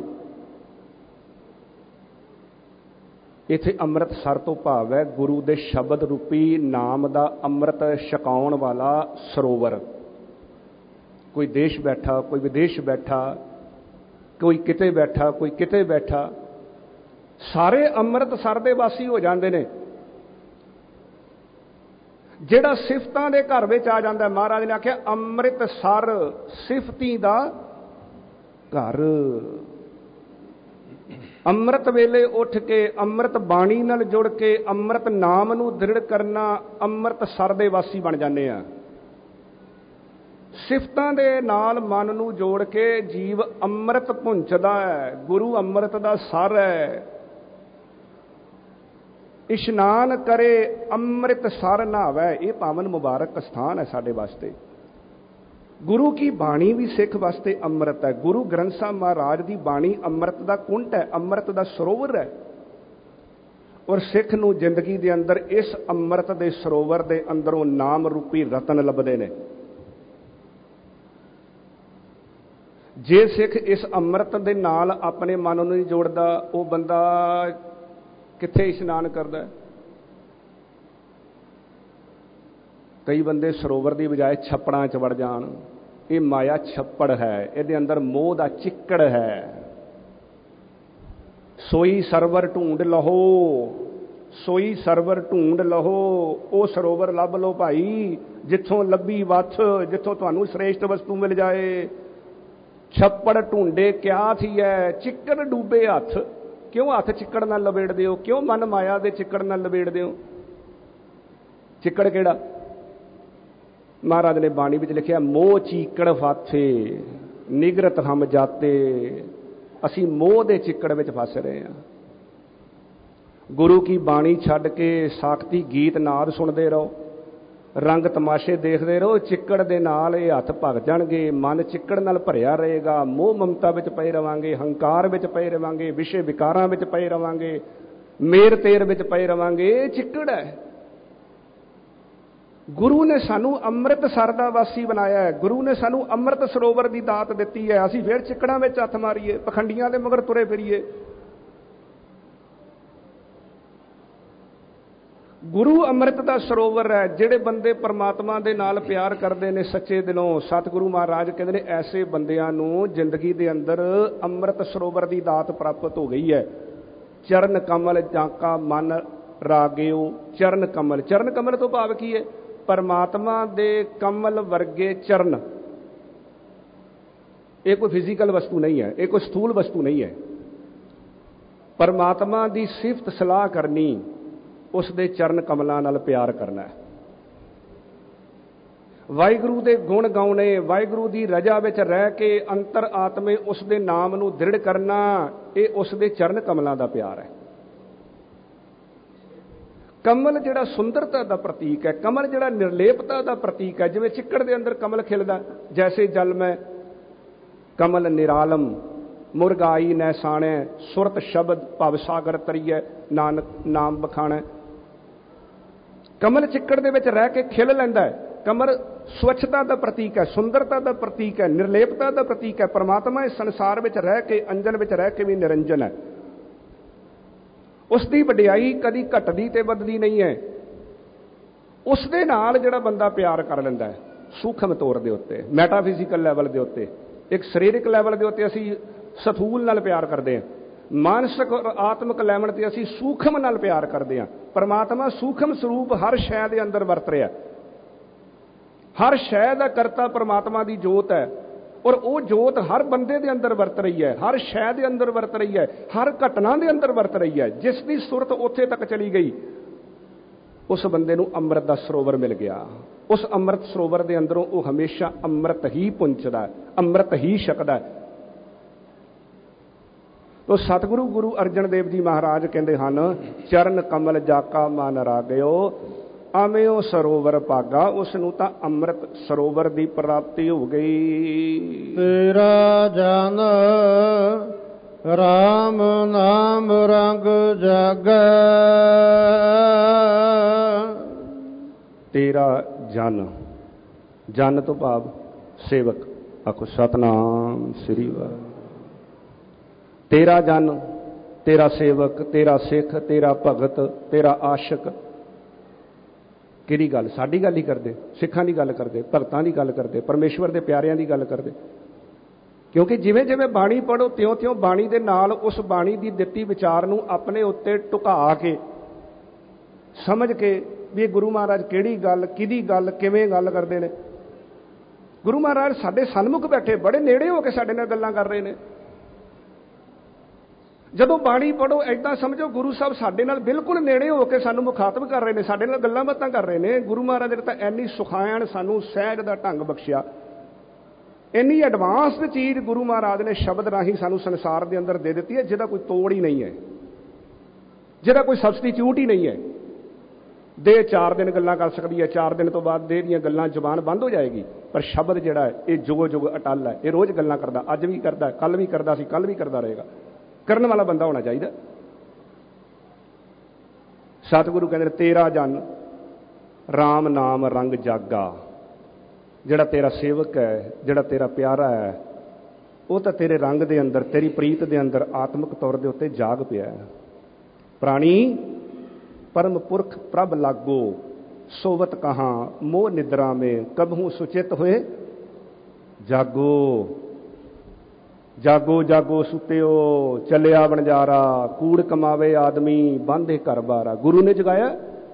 ਇੱਥੇ ਅੰਮ੍ਰਿਤਸਰ ਤੋਂ ਭਾਵ ਹੈ ਗੁਰੂ ਦੇ ਸ਼ਬਦ ਰੂਪੀ ਨਾਮ ਦਾ ਅੰਮ੍ਰਿਤ ਛਕਾਉਣ ਵਾਲਾ ਸਰੋਵਰ। ਕੋਈ ਦੇਸ਼ ਬੈਠਾ, ਕੋਈ ਵਿਦੇਸ਼ ਬੈਠਾ, ਕੋਈ ਕਿਤੇ ਬੈਠਾ, ਕੋਈ ਕਿਤੇ ਬੈਠਾ, ਸਾਰੇ ਅੰਮ੍ਰਿਤਸਰ ਦੇ ਵਾਸੀ ਹੋ ਜਾਂਦੇ ਨੇ। ਜਿਹੜਾ ਸਿਫਤਾਂ ਦੇ ਘਰ ਵਿੱਚ ਆ ਜਾਂਦਾ, ਮਹਾਰਾਜ ਨੇ ਆਖਿਆ ਅੰਮ੍ਰਿਤਸਰ ਸਿਫਤੀ ਦਾ ਘਰ। ਅੰਮ੍ਰਿਤ ਵੇਲੇ ਉੱਠ ਕੇ, ਅੰਮ੍ਰਿਤ ਬਾਣੀ ਨਾਲ ਜੁੜ ਕੇ, ਅੰਮ੍ਰਿਤ ਨਾਮ ਨੂੰ ਦ੍ਰਿੜ ਕਰਨਾ, ਅੰਮ੍ਰਿਤਸਰ ਦੇ ਵਾਸੀ ਬਣ ਜਾਂਦੇ ਆ। ਸਿਫਤਾਂ ਦੇ ਨਾਲ ਮਨ ਨੂੰ ਜੋੜ ਕੇ ਜੀਵ ਅੰਮ੍ਰਿਤ ਪੁੰਚਦਾ ਹੈ। ਗੁਰੂ ਅੰਮ੍ਰਿਤ ਦਾ ਸਰ ਹੈ। ਇਸ਼ਨਾਨ ਕਰੇ ਅੰਮ੍ਰਿਤਸਰ ਨਹਾਵੈ, ਇਹ ਪਾਵਨ ਮੁਬਾਰਕ ਸਥਾਨ ਹੈ ਸਾਡੇ ਵਾਸਤੇ। ਗੁਰੂ ਕੀ ਬਾਣੀ ਵੀ ਸਿੱਖ ਵਾਸਤੇ ਅੰਮ੍ਰਿਤ ਹੈ। ਗੁਰੂ ਗ੍ਰੰਥ ਸਾਹਿਬ ਮਹਾਰਾਜ ਦੀ ਬਾਣੀ ਅੰਮ੍ਰਿਤ ਦਾ ਕੁੰਟ ਹੈ, ਅੰਮ੍ਰਿਤ ਦਾ ਸਰੋਵਰ ਹੈ। ਔਰ ਸਿੱਖ ਨੂੰ ਜ਼ਿੰਦਗੀ ਦੇ ਅੰਦਰ ਇਸ ਅੰਮ੍ਰਿਤ ਦੇ ਸਰੋਵਰ ਦੇ ਅੰਦਰੋਂ ਨਾਮ ਰੂਪੀ ਰਤਨ ਲੱਭਦੇ ਨੇ। ਜੇ ਸਿੱਖ ਇਸ ਅੰਮ੍ਰਿਤ ਦੇ ਨਾਲ ਆਪਣੇ ਮਨ ਨੂੰ ਨਹੀਂ ਜੋੜਦਾ, ਉਹ ਬੰਦਾ ਕਿੱਥੇ ਇਸ਼ਨਾਨ ਕਰਦਾ? ਕਈ ਬੰਦੇ ਸਰੋਵਰ ਦੀ ਬਜਾਏ ਛੱਪੜਾਂ 'ਚ ਵੜ ਜਾਣ। ਇਹ ਮਾਇਆ ਛੱਪੜ ਹੈ, ਇਹਦੇ ਅੰਦਰ ਮੋਹ ਦਾ ਚਿੱਕੜ ਹੈ। ਸੋਈ ਸਰਵਰ ਢੂੰਡ ਲਹੋ, ਸੋਈ ਸਰਵਰ ਢੂੰਡ ਲਹੋ, ਉਹ ਸਰੋਵਰ ਲੱਭ ਲਓ ਭਾਈ, ਜਿੱਥੋਂ ਲੱਭੀ ਵੱਥ, ਜਿੱਥੋਂ ਤੁਹਾਨੂੰ ਸ੍ਰੇਸ਼ਟ ਵਸਤੂ ਮਿਲ ਜਾਏ। ਛੱਪੜ ਢੂੰਡੇ ਕਿਆ ਥੀ ਹੈ, ਚਿੱਕੜ ਡੂਬੇ ਹੱਥ। ਕਿਉਂ ਹੱਥ ਚਿੱਕੜ ਨਾਲ ਲਬੇੜਦੇ ਹੋ? ਕਿਉਂ ਮਨ ਮਾਇਆ ਦੇ ਚਿੱਕੜ ਨਾਲ ਲਬੇੜਦੇ ਹੋ? ਚਿੱਕੜ ਕਿਹੜਾ? ਮਹਾਰਾਜ ਨੇ ਬਾਣੀ ਵਿੱਚ ਲਿਖਿਆ, ਮੋਹ ਚੀਕੜ ਫਾਥੇ ਨਿਗਰਤ ਹਮ ਜਾਤੇ। ਅਸੀਂ ਮੋਹ ਦੇ ਚਿੱਕੜ ਵਿੱਚ ਫਸ ਰਹੇ ਹਾਂ। ਗੁਰੂ ਕੀ ਬਾਣੀ ਛੱਡ ਕੇ ਸਾਖਤੀ ਗੀਤ ਨਾਦ ਸੁਣਦੇ ਰਹੋ, ਰੰਗ ਤਮਾਸ਼ੇ ਦੇਖਦੇ ਰਹੋ, ਚਿੱਕੜ ਦੇ ਨਾਲ ਇਹ ਹੱਥ ਭਗ ਜਾਣਗੇ। ਮਨ ਚਿੱਕੜ ਨਾਲ ਭਰਿਆ ਰਹੇਗਾ। ਮੋਹ ਮਮਤਾ ਵਿੱਚ ਪਏ ਰਵਾਂਗੇ, ਹੰਕਾਰ ਵਿੱਚ ਪਏ ਰਵਾਂਗੇ, ਵਿਸ਼ੇ ਵਿਕਾਰਾਂ ਵਿੱਚ ਪਏ ਰਵਾਂਗੇ, ਮੇਰ ਤੇਰ ਵਿੱਚ ਪਏ ਰਵਾਂਗੇ। ਇਹ ਚਿੱਕੜ ਹੈ। ਗੁਰੂ ਨੇ ਸਾਨੂੰ ਅੰਮ੍ਰਿਤਸਰ ਦਾ ਵਾਸੀ ਬਣਾਇਆ ਹੈ। ਗੁਰੂ ਨੇ ਸਾਨੂੰ ਅੰਮ੍ਰਿਤ ਸਰੋਵਰ ਦੀ ਦਾਤ ਦਿੱਤੀ ਹੈ। ਅਸੀਂ ਫਿਰ ਚਿੱਕੜਾਂ ਵਿੱਚ ਹੱਥ ਮਾਰੀਏ, ਪਖੰਡੀਆਂ ਦੇ ਮਗਰ ਤੁਰੇ ਫਿਰੀਏ। ਗੁਰੂ ਅੰਮ੍ਰਿਤ ਦਾ ਸਰੋਵਰ ਹੈ। ਜਿਹੜੇ ਬੰਦੇ ਪਰਮਾਤਮਾ ਦੇ ਨਾਲ ਪਿਆਰ ਕਰਦੇ ਨੇ ਸੱਚੇ ਦਿਲੋਂ, ਸਤਿਗੁਰੂ ਮਹਾਰਾਜ ਕਹਿੰਦੇ ਨੇ ਐਸੇ ਬੰਦਿਆਂ ਨੂੰ ਜ਼ਿੰਦਗੀ ਦੇ ਅੰਦਰ ਅੰਮ੍ਰਿਤ ਸਰੋਵਰ ਦੀ ਦਾਤ ਪ੍ਰਾਪਤ ਹੋ ਗਈ ਹੈ। ਚਰਨ ਕਮਲ ਜਾਂਕਾ ਮਨ ਰਾਗਿਓ। ਚਰਨ ਕਮਲ, ਚਰਨ ਕਮਲ ਤੋਂ ਭਾਵ ਕੀ ਹੈ? ਪਰਮਾਤਮਾ ਦੇ ਕਮਲ ਵਰਗੇ ਚਰਨ। ਇਹ ਕੋਈ ਫਿਜ਼ੀਕਲ ਵਸਤੂ ਨਹੀਂ ਹੈ, ਇਹ ਕੋਈ ਸਥੂਲ ਵਸਤੂ ਨਹੀਂ ਹੈ। ਪਰਮਾਤਮਾ ਦੀ ਸਿਫਤ ਸਲਾਹ ਕਰਨੀ, ਉਸ ਦੇ ਚਰਨ ਕਮਲਾਂ ਨਾਲ ਪਿਆਰ ਕਰਨਾ ਹੈ। ਵਾਹਿਗੁਰੂ ਦੇ ਗੁਣ ਗਾਉਣੇ, ਵਾਹਿਗੁਰੂ ਦੀ ਰਜਾ ਵਿੱਚ ਰਹਿ ਕੇ ਅੰਤਰ ਆਤਮੇ ਉਸ ਦੇ ਨਾਮ ਨੂੰ ਦ੍ਰਿੜ ਕਰਨਾ, ਇਹ ਉਸ ਦੇ ਚਰਨ ਕਮਲਾਂ ਦਾ ਪਿਆਰ ਹੈ। ਕਮਲ ਜਿਹੜਾ ਸੁੰਦਰਤਾ ਦਾ ਪ੍ਰਤੀਕ ਹੈ, ਕਮਲ ਜਿਹੜਾ ਨਿਰਲੇਪਤਾ ਦਾ ਪ੍ਰਤੀਕ ਹੈ। ਜਿਵੇਂ ਚਿੱਕੜ ਦੇ ਅੰਦਰ ਕਮਲ ਖਿਲਦਾ, ਜੈਸੇ ਜਲ ਮੈਂ ਕਮਲ ਨਿਰਾਲਮ ਮੁਰਗਾਈ ਨੈ ਸਾਣੈ, ਸੁਰਤ ਸ਼ਬਦ ਭਵ ਸਾਗਰ ਤਰੀਐ, ਨਾਨਕ ਨਾਮ ਬਖਾਣੈ। ਕਮਲ ਚਿੱਕੜ ਦੇ ਵਿੱਚ ਰਹਿ ਕੇ ਖਿਲ ਲੈਂਦਾ ਹੈ। ਕਮਲ ਸਵੱਛਤਾ ਦਾ ਪ੍ਰਤੀਕ ਹੈ, ਸੁੰਦਰਤਾ ਦਾ ਪ੍ਰਤੀਕ ਹੈ, ਨਿਰਲੇਪਤਾ ਦਾ ਪ੍ਰਤੀਕ ਹੈ। ਪਰਮਾਤਮਾ ਇਸ ਸੰਸਾਰ ਵਿੱਚ ਰਹਿ ਕੇ, ਅੰਜਨ ਵਿੱਚ ਰਹਿ ਕੇ ਵੀ ਨਿਰੰਜਨ ਹੈ। ਉਸ ਦੀ ਵਡਿਆਈ ਕਦੀ ਘਟਦੀ ਤੇ ਵੱਧਦੀ ਨਹੀਂ ਹੈ। ਉਸ ਦੇ ਨਾਲ ਜਿਹੜਾ ਬੰਦਾ ਪਿਆਰ ਕਰ ਲੈਂਦਾ ਹੈ, ਸੂਖਮ ਤੌਰ ਦੇ ਉੱਤੇ, ਮੈਟਾਫਿਜ਼ੀਕਲ ਲੈਵਲ ਦੇ ਉੱਤੇ, ਇੱਕ ਸਰੀਰਕ ਲੈਵਲ ਦੇ ਉੱਤੇ ਅਸੀਂ ਸਥੂਲ ਨਾਲ ਪਿਆਰ ਕਰਦੇ ਹਾਂ, ਮਾਨਸਿਕ ਔਰ ਆਤਮਿਕ ਲੈਵਲ ਤੇ ਅਸੀਂ ਸੂਖਮ ਨਾਲ ਪਿਆਰ ਕਰਦੇ ਹਾਂ। ਪਰਮਾਤਮਾ ਸੂਖਮ ਸਰੂਪ ਹਰ ਸ਼ੈ ਦੇ ਅੰਦਰ ਵਰਤ ਰਿਹਾ। ਹਰ ਸ਼ੈ ਦਾ ਕਰਤਾ ਪਰਮਾਤਮਾ ਦੀ ਜੋਤ ਹੈ, ਔਰ ਉਹ ਜੋਤ ਹਰ ਬੰਦੇ ਦੇ ਅੰਦਰ ਵਰਤ ਰਹੀ ਹੈ, ਹਰ ਸ਼ੈ ਦੇ ਅੰਦਰ ਵਰਤ ਰਹੀ ਹੈ, ਹਰ ਘਟਨਾ ਦੇ ਅੰਦਰ ਵਰਤ ਰਹੀ ਹੈ। ਜਿਸ ਦੀ ਸੁਰਤ ਉੱਥੇ ਤੱਕ ਚਲੀ ਗਈ, ਉਸ ਬੰਦੇ ਨੂੰ ਅੰਮ੍ਰਿਤ ਦਾ ਸਰੋਵਰ ਮਿਲ ਗਿਆ। ਉਸ ਅੰਮ੍ਰਿਤ ਸਰੋਵਰ ਦੇ ਅੰਦਰੋਂ ਉਹ ਹਮੇਸ਼ਾ ਅੰਮ੍ਰਿਤ ਹੀ ਪੁੰਚਦਾ, ਅੰਮ੍ਰਿਤ ਹੀ ਛਕਦਾ। ਤੋ ਸਤਿਗੁਰੂ ਗੁਰੂ ਅਰਜਨ ਦੇਵ ਜੀ ਮਹਾਰਾਜ ਕਹਿੰਦੇ ਹਨ, ਚਰਨ ਕਮਲ ਜਾਕਾ ਮਨ ਰਾਗਿਓ ਆਮਿਓ ਸਰੋਵਰ ਭਾਗਾ। ਉਸ ਨੂੰ ਤਾਂ ਅੰਮ੍ਰਿਤ ਸਰੋਵਰ ਦੀ ਪ੍ਰਾਪਤੀ ਹੋ ਗਈ।
ਤੇਰਾ ਜਨ ਰਾਮ ਨਾਮ ਰੰਗ ਜਾਗੈ।
ਤੇਰਾ ਜਨ, ਜਨ ਤੋਂ ਭਾਵ ਸੇਵਕ। ਆਖੋ ਸਤਨਾਮ ਸ੍ਰੀ ਵਾਹਿਗੁਰੂ। ਤੇਰਾ ਜਨ, ਤੇਰਾ ਸੇਵਕ, ਤੇਰਾ ਸਿੱਖ, ਤੇਰਾ ਭਗਤ, ਤੇਰਾ ਆਸ਼ਿਕ। ਕਿਹੜੀ ਗੱਲ? ਸਾਡੀ ਗੱਲ ਹੀ ਕਰਦੇ, ਸਿੱਖਾਂ ਦੀ ਗੱਲ ਕਰਦੇ, ਭਗਤਾਂ ਦੀ ਗੱਲ ਕਰਦੇ, ਪਰਮੇਸ਼ਵਰ ਦੇ ਪਿਆਰਿਆਂ ਦੀ ਗੱਲ ਕਰਦੇ। ਕਿਉਂਕਿ ਜਿਵੇਂ ਜਿਵੇਂ ਬਾਣੀ ਪੜ੍ਹੋ, ਤਿਉਂ ਤਿਉਂ ਬਾਣੀ ਦੇ ਨਾਲ ਉਸ ਬਾਣੀ ਦੀ ਦਿੱਤੀ ਵਿਚਾਰ ਨੂੰ ਆਪਣੇ ਉੱਤੇ ਢੁਕਾ ਕੇ ਸਮਝ ਕੇ ਵੀ ਇਹ ਗੁਰੂ ਮਹਾਰਾਜ ਕਿਹੜੀ ਗੱਲ, ਕਿਹਦੀ ਗੱਲ, ਕਿਵੇਂ ਗੱਲ ਕਰਦੇ ਨੇ। ਗੁਰੂ ਮਹਾਰਾਜ ਸਾਡੇ ਸਨਮੁਖ ਬੈਠੇ, ਬੜੇ ਨੇੜੇ ਹੋ ਕੇ ਸਾਡੇ ਨਾਲ ਗੱਲਾਂ ਕਰ ਰਹੇ ਨੇ। ਜਦੋਂ ਬਾਣੀ ਪੜ੍ਹੋ ਏਦਾਂ ਸਮਝੋ ਗੁਰੂ ਸਾਹਿਬ ਸਾਡੇ ਨਾਲ ਬਿਲਕੁਲ ਨੇੜੇ ਹੋ ਕੇ ਸਾਨੂੰ ਮੁਖਾਤਬ ਕਰ ਰਹੇ ਨੇ, ਸਾਡੇ ਨਾਲ ਗੱਲਾਂ ਬਾਤਾਂ ਕਰ ਰਹੇ ਨੇ। ਗੁਰੂ ਮਹਾਰਾਜ ਨੇ ਤਾਂ ਇੰਨੀ ਸੁਖਾਇਣ ਸਾਨੂੰ ਸਹਿਜ ਦਾ ਢੰਗ ਬਖਸ਼ਿਆ, ਇੰਨੀ ਐਡਵਾਂਸਡ ਚੀਜ਼ ਗੁਰੂ ਮਹਾਰਾਜ ਨੇ ਸ਼ਬਦ ਰਾਹੀਂ ਸਾਨੂੰ ਸੰਸਾਰ ਦੇ ਅੰਦਰ ਦੇ ਦਿੱਤੀ ਹੈ, ਜਿਹਦਾ ਕੋਈ ਤੋੜ ਹੀ ਨਹੀਂ ਹੈ, ਜਿਹਦਾ ਕੋਈ ਸਬਸਟੀਚਿਊਟ ਹੀ ਨਹੀਂ ਹੈ। ਦੇਹ ਚਾਰ ਦਿਨ ਗੱਲਾਂ ਕਰ ਸਕਦੀ ਹੈ, ਚਾਰ ਦਿਨ ਤੋਂ ਬਾਅਦ ਦੇਹ ਦੀਆਂ ਗੱਲਾਂ ਜ਼ੁਬਾਨ ਬੰਦ ਹੋ ਜਾਏਗੀ, ਪਰ ਸ਼ਬਦ ਜਿਹੜਾ ਹੈ ਇਹ ਜੁਗੋ ਜੁਗ ਅਟੱਲ ਹੈ। ਇਹ ਰੋਜ਼ ਗੱਲਾਂ ਕਰਦਾ, ਅੱਜ ਵੀ ਕਰਦਾ, ਕੱਲ ਵੀ ਕਰਦਾ ਸੀ, ਕੱਲ ਵੀ ਕਰਦਾ ਰਹੇਗਾ। ਕਰਨ ਵਾਲਾ ਬੰਦਾ ਹੋਣਾ ਚਾਹੀਦਾ। ਸਤਿਗੁਰੂ ਕਹਿੰਦੇ ਤੇਰਾ ਜਨ ਰਾਮ ਨਾਮ ਰੰਗ ਜਾਗਾ। ਜਿਹੜਾ ਤੇਰਾ ਸੇਵਕ ਹੈ, ਜਿਹੜਾ ਤੇਰਾ ਪਿਆਰਾ ਹੈ, ਉਹ ਤਾਂ ਤੇਰੇ ਰੰਗ ਦੇ ਅੰਦਰ, ਤੇਰੀ ਪ੍ਰੀਤ ਦੇ ਅੰਦਰ ਆਤਮਿਕ ਤੌਰ ਦੇ ਉੱਤੇ ਜਾਗ ਪਿਆ। ਪ੍ਰਾਣੀ ਪਰਮ ਪੁਰਖ ਪ੍ਰਭ ਲਾਗੋ ਸੋਵਤ ਕਹਾਂ ਮੋਹ ਨਿਦਰਾ ਮੇ ਕਬਹੂ ਸੁਚਿਤ ਹੋਏ ਜਾਗੋ। ਜਾਗੋ ਜਾਗੋ ਸੁੱਤਿਓ ਚੱਲਿਆ ਵਣਜਾਰਾ, ਕੂੜ ਕਮਾਵੇ ਆਦਮੀ ਬੰਧੇ ਘਰ ਬਾਰਾ। ਗੁਰੂ ਨੇ ਜਗਾਇਆ,